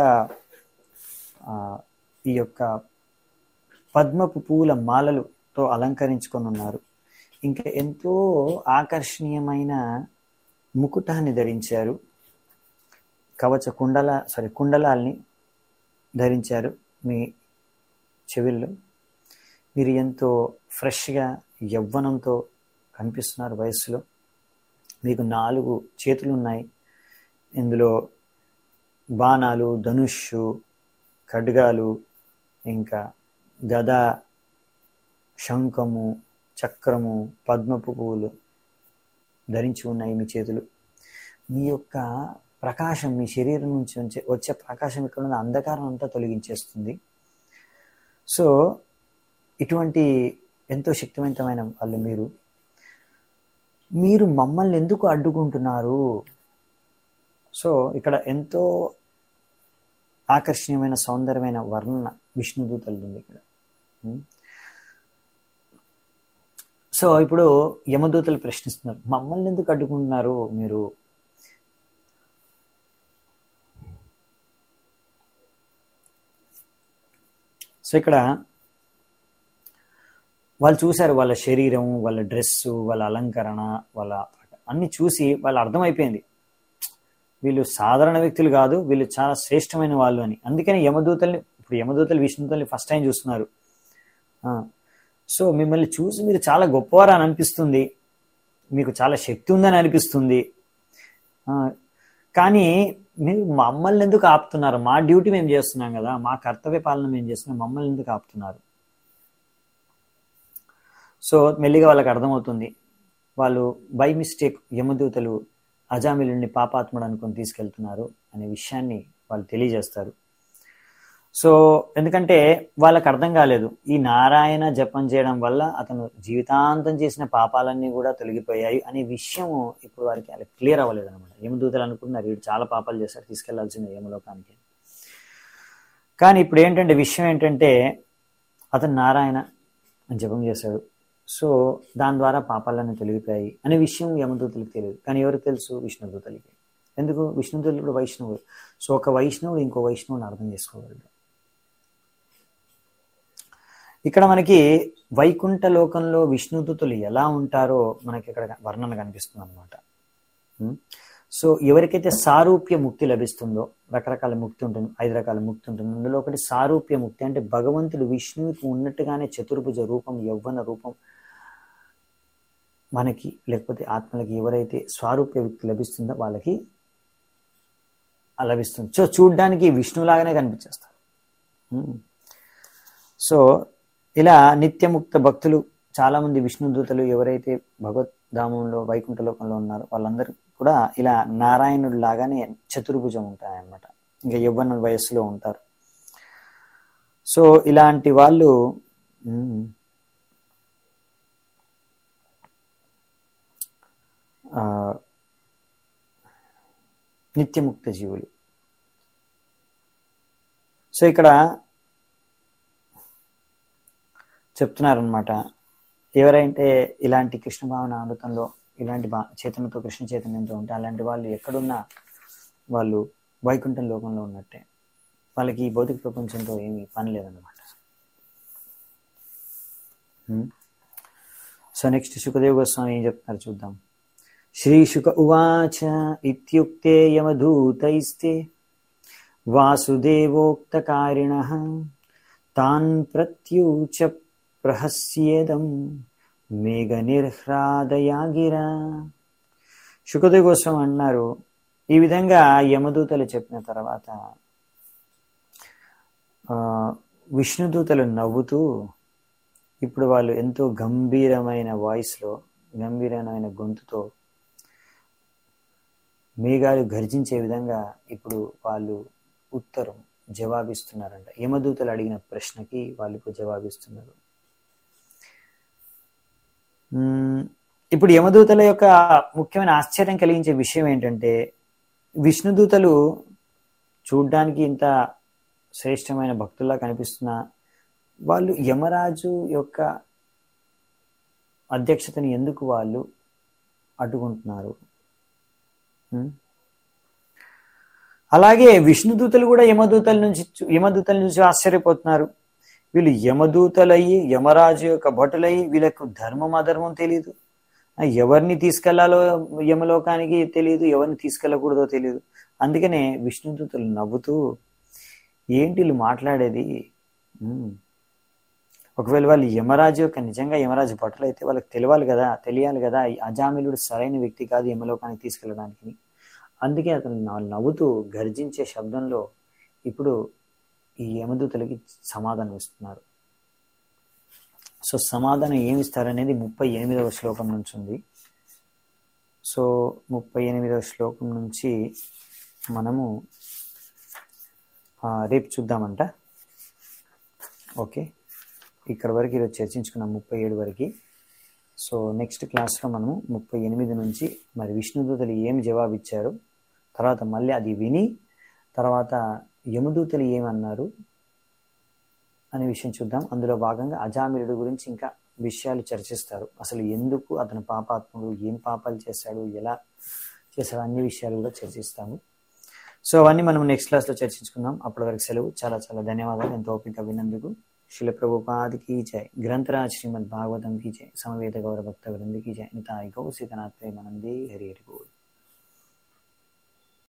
ఈ యొక్క పద్మపు పువ్వుల మాలలతో అలంకరించుకొని ఉన్నారు. ఇంకా ఎంతో ఆకర్షణీయమైన ముకుటాన్ని ధరించారు, కవచ కుండల సారీ కుండలాల్ని ధరించారు మీ చెవుల్లో. మీరు ఎంతో ఫ్రెష్గా యవ్వనంతో కనిపిస్తున్నారు వయస్సులో. మీకు నాలుగు చేతులు ఉన్నాయి, ఇందులో బాణాలు, ధనుష్షు, ఖడ్గాలు, ఇంకా గద, శంఖము, చక్రము, పద్మపు పువ్వులు ధరించి ఉన్నాయి మీ చేతులు. మీ యొక్క ప్రకాశం, మీ శరీరం నుంచి వచ్చే ప్రకాశం ఇక్కడ ఉన్న అంధకారం అంతా తొలగించేస్తుంది. సో ఇటువంటి ఎంతో శక్తివంతమైన వాళ్ళు మీరు. మీరు మమ్మల్ని ఎందుకు అడ్డుకుంటున్నారు? సో ఇక్కడ ఎంతో ఆకర్షణీయమైన సౌందర్యమైన వర్ణన విష్ణుదూతలు ఉంది ఇక్కడ. సో ఇప్పుడు యమదూతలు ప్రశ్నిస్తున్నారు, మమ్మల్ని ఎందుకు అడ్డుకుంటున్నారు మీరు? సో ఇక్కడ వాళ్ళు చూశారు, వాళ్ళ శరీరం, వాళ్ళ డ్రెస్సు, వాళ్ళ అలంకరణ, వాళ్ళ అన్ని చూసి వాళ్ళు అర్థమైపోయింది వీళ్ళు సాధారణ వ్యక్తులు కాదు, వీళ్ళు చాలా శ్రేష్టమైన వాళ్ళు అని. అందుకని యమదూతల్ని, ఇప్పుడు యమదూతలు విష్ణుదూతల్ని ఫస్ట్ టైం చూస్తున్నారు. సో మిమ్మల్ని చూసి మీరు చాలా గొప్పవారు అని అనిపిస్తుంది, మీకు చాలా శక్తి ఉందని అనిపిస్తుంది. కానీ మీరు మమ్మల్ని ఎందుకు ఆపుతున్నారు? మా డ్యూటీ మేము చేస్తున్నాం కదా, మా కర్తవ్య పాలన మేము చేస్తున్నాం, మమ్మల్ని ఎందుకు ఆపుతున్నారు? సో మెల్లిగా వాళ్ళకి అర్థమవుతుంది, వాళ్ళు బై మిస్టేక్ యమదూతలు అజామిలుడిని పాపాత్ముడు అనుకొని తీసుకెళ్తున్నారు అనే విషయాన్ని వాళ్ళు తెలియజేస్తారు. సో ఎందుకంటే వాళ్ళకి అర్థం కాలేదు, ఈ నారాయణ జపం చేయడం వల్ల అతను జీవితాంతం చేసిన పాపాలన్నీ కూడా తొలగిపోయాయి అనే విషయం ఇప్పుడు వారికి అలా క్లియర్ అవ్వలేదు అనమాట. యమదూతలు అనుకుంటున్నారు వీడు చాలా పాపాలు చేశారు, తీసుకెళ్లాల్సిందే యమలోకానికి. కానీ ఇప్పుడు ఏంటంటే విషయం ఏంటంటే అతను నారాయణ అని జపం చేశాడు, సో దాని ద్వారా పాపాలన్నీ తొలగిపోయాయి అనే విషయం యమదూతలకు తెలియదు. కానీ ఎవరికి తెలుసు? విష్ణుదూతలకి. ఎందుకు? విష్ణుదూతలు కూడా వైష్ణవుడు. సో ఒక వైష్ణవుడు ఇంకో వైష్ణవుని అర్థం చేసుకోగలడు. ఇక్కడ మనకి వైకుంఠ లోకంలో విష్ణుదూతలు ఎలా ఉంటారో మనకి ఇక్కడ వర్ణన కనిపిస్తుంది అనమాట. సో ఎవరికైతే సారూప్య ముక్తి లభిస్తుందో, రకరకాల ముక్తి ఉంటుంది, ఐదు రకాల ముక్తి ఉంటుంది, అందులో ఒకటి సారూప్య ముక్తి. అంటే భగవంతుడు విష్ణువుకి ఉన్నట్టుగానే చతుర్భుజ రూపం, యవ్వన రూపం మనకి లేకపోతే ఆత్మలకి ఎవరైతే స్వారూప్య ముక్తి లభిస్తుందో వాళ్ళకి లభిస్తుంది. సో చూడ్డానికి విష్ణులాగానే కనిపించేస్తారు. సో ఇలా నిత్యముక్త భక్తులు చాలా మంది విష్ణుదూతలు ఎవరైతే భగవద్ధామంలో వైకుంఠ లోకంలో ఉన్నారో వాళ్ళందరూ కూడా ఇలా నారాయణుడు లాగానే చతుర్భుజం ఉంటాయన్నమాట, ఇంకా యవ్వన వయస్సులో ఉంటారు. సో ఇలాంటి వాళ్ళు నిత్యముక్త జీవులు. సో ఇక్కడ చెప్తున్నారనమాట, ఎవరైతే ఇలాంటి కృష్ణ భావన అమృతంలో ఇలాంటి బా చైతన్యంతో కృష్ణ చైతన్యంతో ఉంటే అలాంటి వాళ్ళు ఎక్కడున్నా వాళ్ళు వైకుంఠం లోకంలో ఉన్నట్టే, వాళ్ళకి ఈ భౌతిక ప్రపంచంతో ఏమీ పని లేదన్నమాట. సో నెక్స్ట్ శుకదేవ్ గోస్వామి ఏం చెప్తున్నారు చూద్దాం. శ్రీ శుక ఉవాచ ఇత్యుక్తే యమదూతైస్తే వాసుదేవోక్తకారిణః తాన్ ప్రత్యూచ ప్రహస్యేదం మేఘనిర్హ్రాదయాగిరా. శుకదేవ్ గోస్వామి అన్నారు, ఈ విధంగా యమదూతలు చెప్పిన తర్వాత విష్ణుదూతలు నవ్వుతూ ఇప్పుడు వాళ్ళు ఎంతో గంభీరమైన వాయిస్లో, గంభీరమైన గొంతుతో మేఘాలు గర్జించే విధంగా ఇప్పుడు వాళ్ళు ఉత్తరం జవాబిస్తున్నారంట. యమదూతలు అడిగిన ప్రశ్నకి వాళ్ళు ఇప్పుడు జవాబిస్తున్నారు. ఇప్పుడు యమదూతల యొక్క ముఖ్యమైన ఆశ్చర్యం కలిగించే విషయం ఏంటంటే, విష్ణుదూతలు చూడ్డానికి ఇంత శ్రేష్టమైన భక్తుల్లా కనిపిస్తున్నా వాళ్ళు యమరాజు యొక్క అధ్యక్షతని ఎందుకు వాళ్ళు అడ్డుకుంటున్నారు? అలాగే విష్ణుదూతలు కూడా యమదూతల నుంచి యమదూతల నుంచి ఆశ్చర్యపోతున్నారు. వీళ్ళు యమదూతలయ్యి యమరాజు యొక్క భటులయ్యి వీళ్ళకు ధర్మం అధర్మం తెలియదు, ఎవరిని తీసుకెళ్లాలో యమలోకానికి తెలియదు, ఎవరిని తీసుకెళ్ళకూడదో తెలియదు. అందుకనే విష్ణుదూతలు నవ్వుతూ ఏంటి వీళ్ళు మాట్లాడేది, ఒకవేళ వాళ్ళు యమరాజు యొక్క నిజంగా యమరాజు భటులు అయితే వాళ్ళకి తెలియాలి కదా తెలియాలి కదా అజామిలుడు సరైన వ్యక్తి కాదు యమలోకానికి తీసుకెళ్ళడానికి. అందుకే అతను నవ్వుతూ గర్జించే శబ్దంలో ఇప్పుడు ఈ యమదూతలకి సమాధానం ఇస్తున్నారు. సో సమాధానం ఏమిస్తారనేది ముప్పై ఎనిమిదవ శ్లోకం నుంచి ఉంది. సో ముప్పై ఎనిమిదవ శ్లోకం నుంచి మనము రేపు చూద్దామంట. ఓకే, ఇక్కడ వరకు ఈరోజు చర్చించుకున్నాం ముప్పై ఏడు వరకు. సో నెక్స్ట్ క్లాస్లో మనము ముప్పై ఎనిమిది నుంచి మరి విష్ణుదూతలు ఏమి జవాబు ఇచ్చారు, తర్వాత మళ్ళీ అది విని తర్వాత యమదూతలు ఏమన్నారు అనే విషయం చూద్దాం. అందులో భాగంగా అజామిలుడు గురించి ఇంకా విషయాలు చర్చిస్తారు. అసలు ఎందుకు అతను పాపాత్ముడు, ఏం పాపాలు చేశాడు, ఎలా చేశాడు అన్ని విషయాలు కూడా చర్చిస్తాము. సో అవన్నీ మనం నెక్స్ట్ క్లాస్లో చర్చించుకుందాం. అప్పటి వరకు సెలవు. చాలా చాలా ధన్యవాదాలు ఎంతో ఓపిక విన్నందుకు. శిల ప్రభుపాద్ की जय, ग्रंथराज श्रीमद् भागवतम की जय, समवेत गौर भक्त वृंद की जय, निताय गौ सीतनाथ प्रेमानंदे हरि हरि बोल.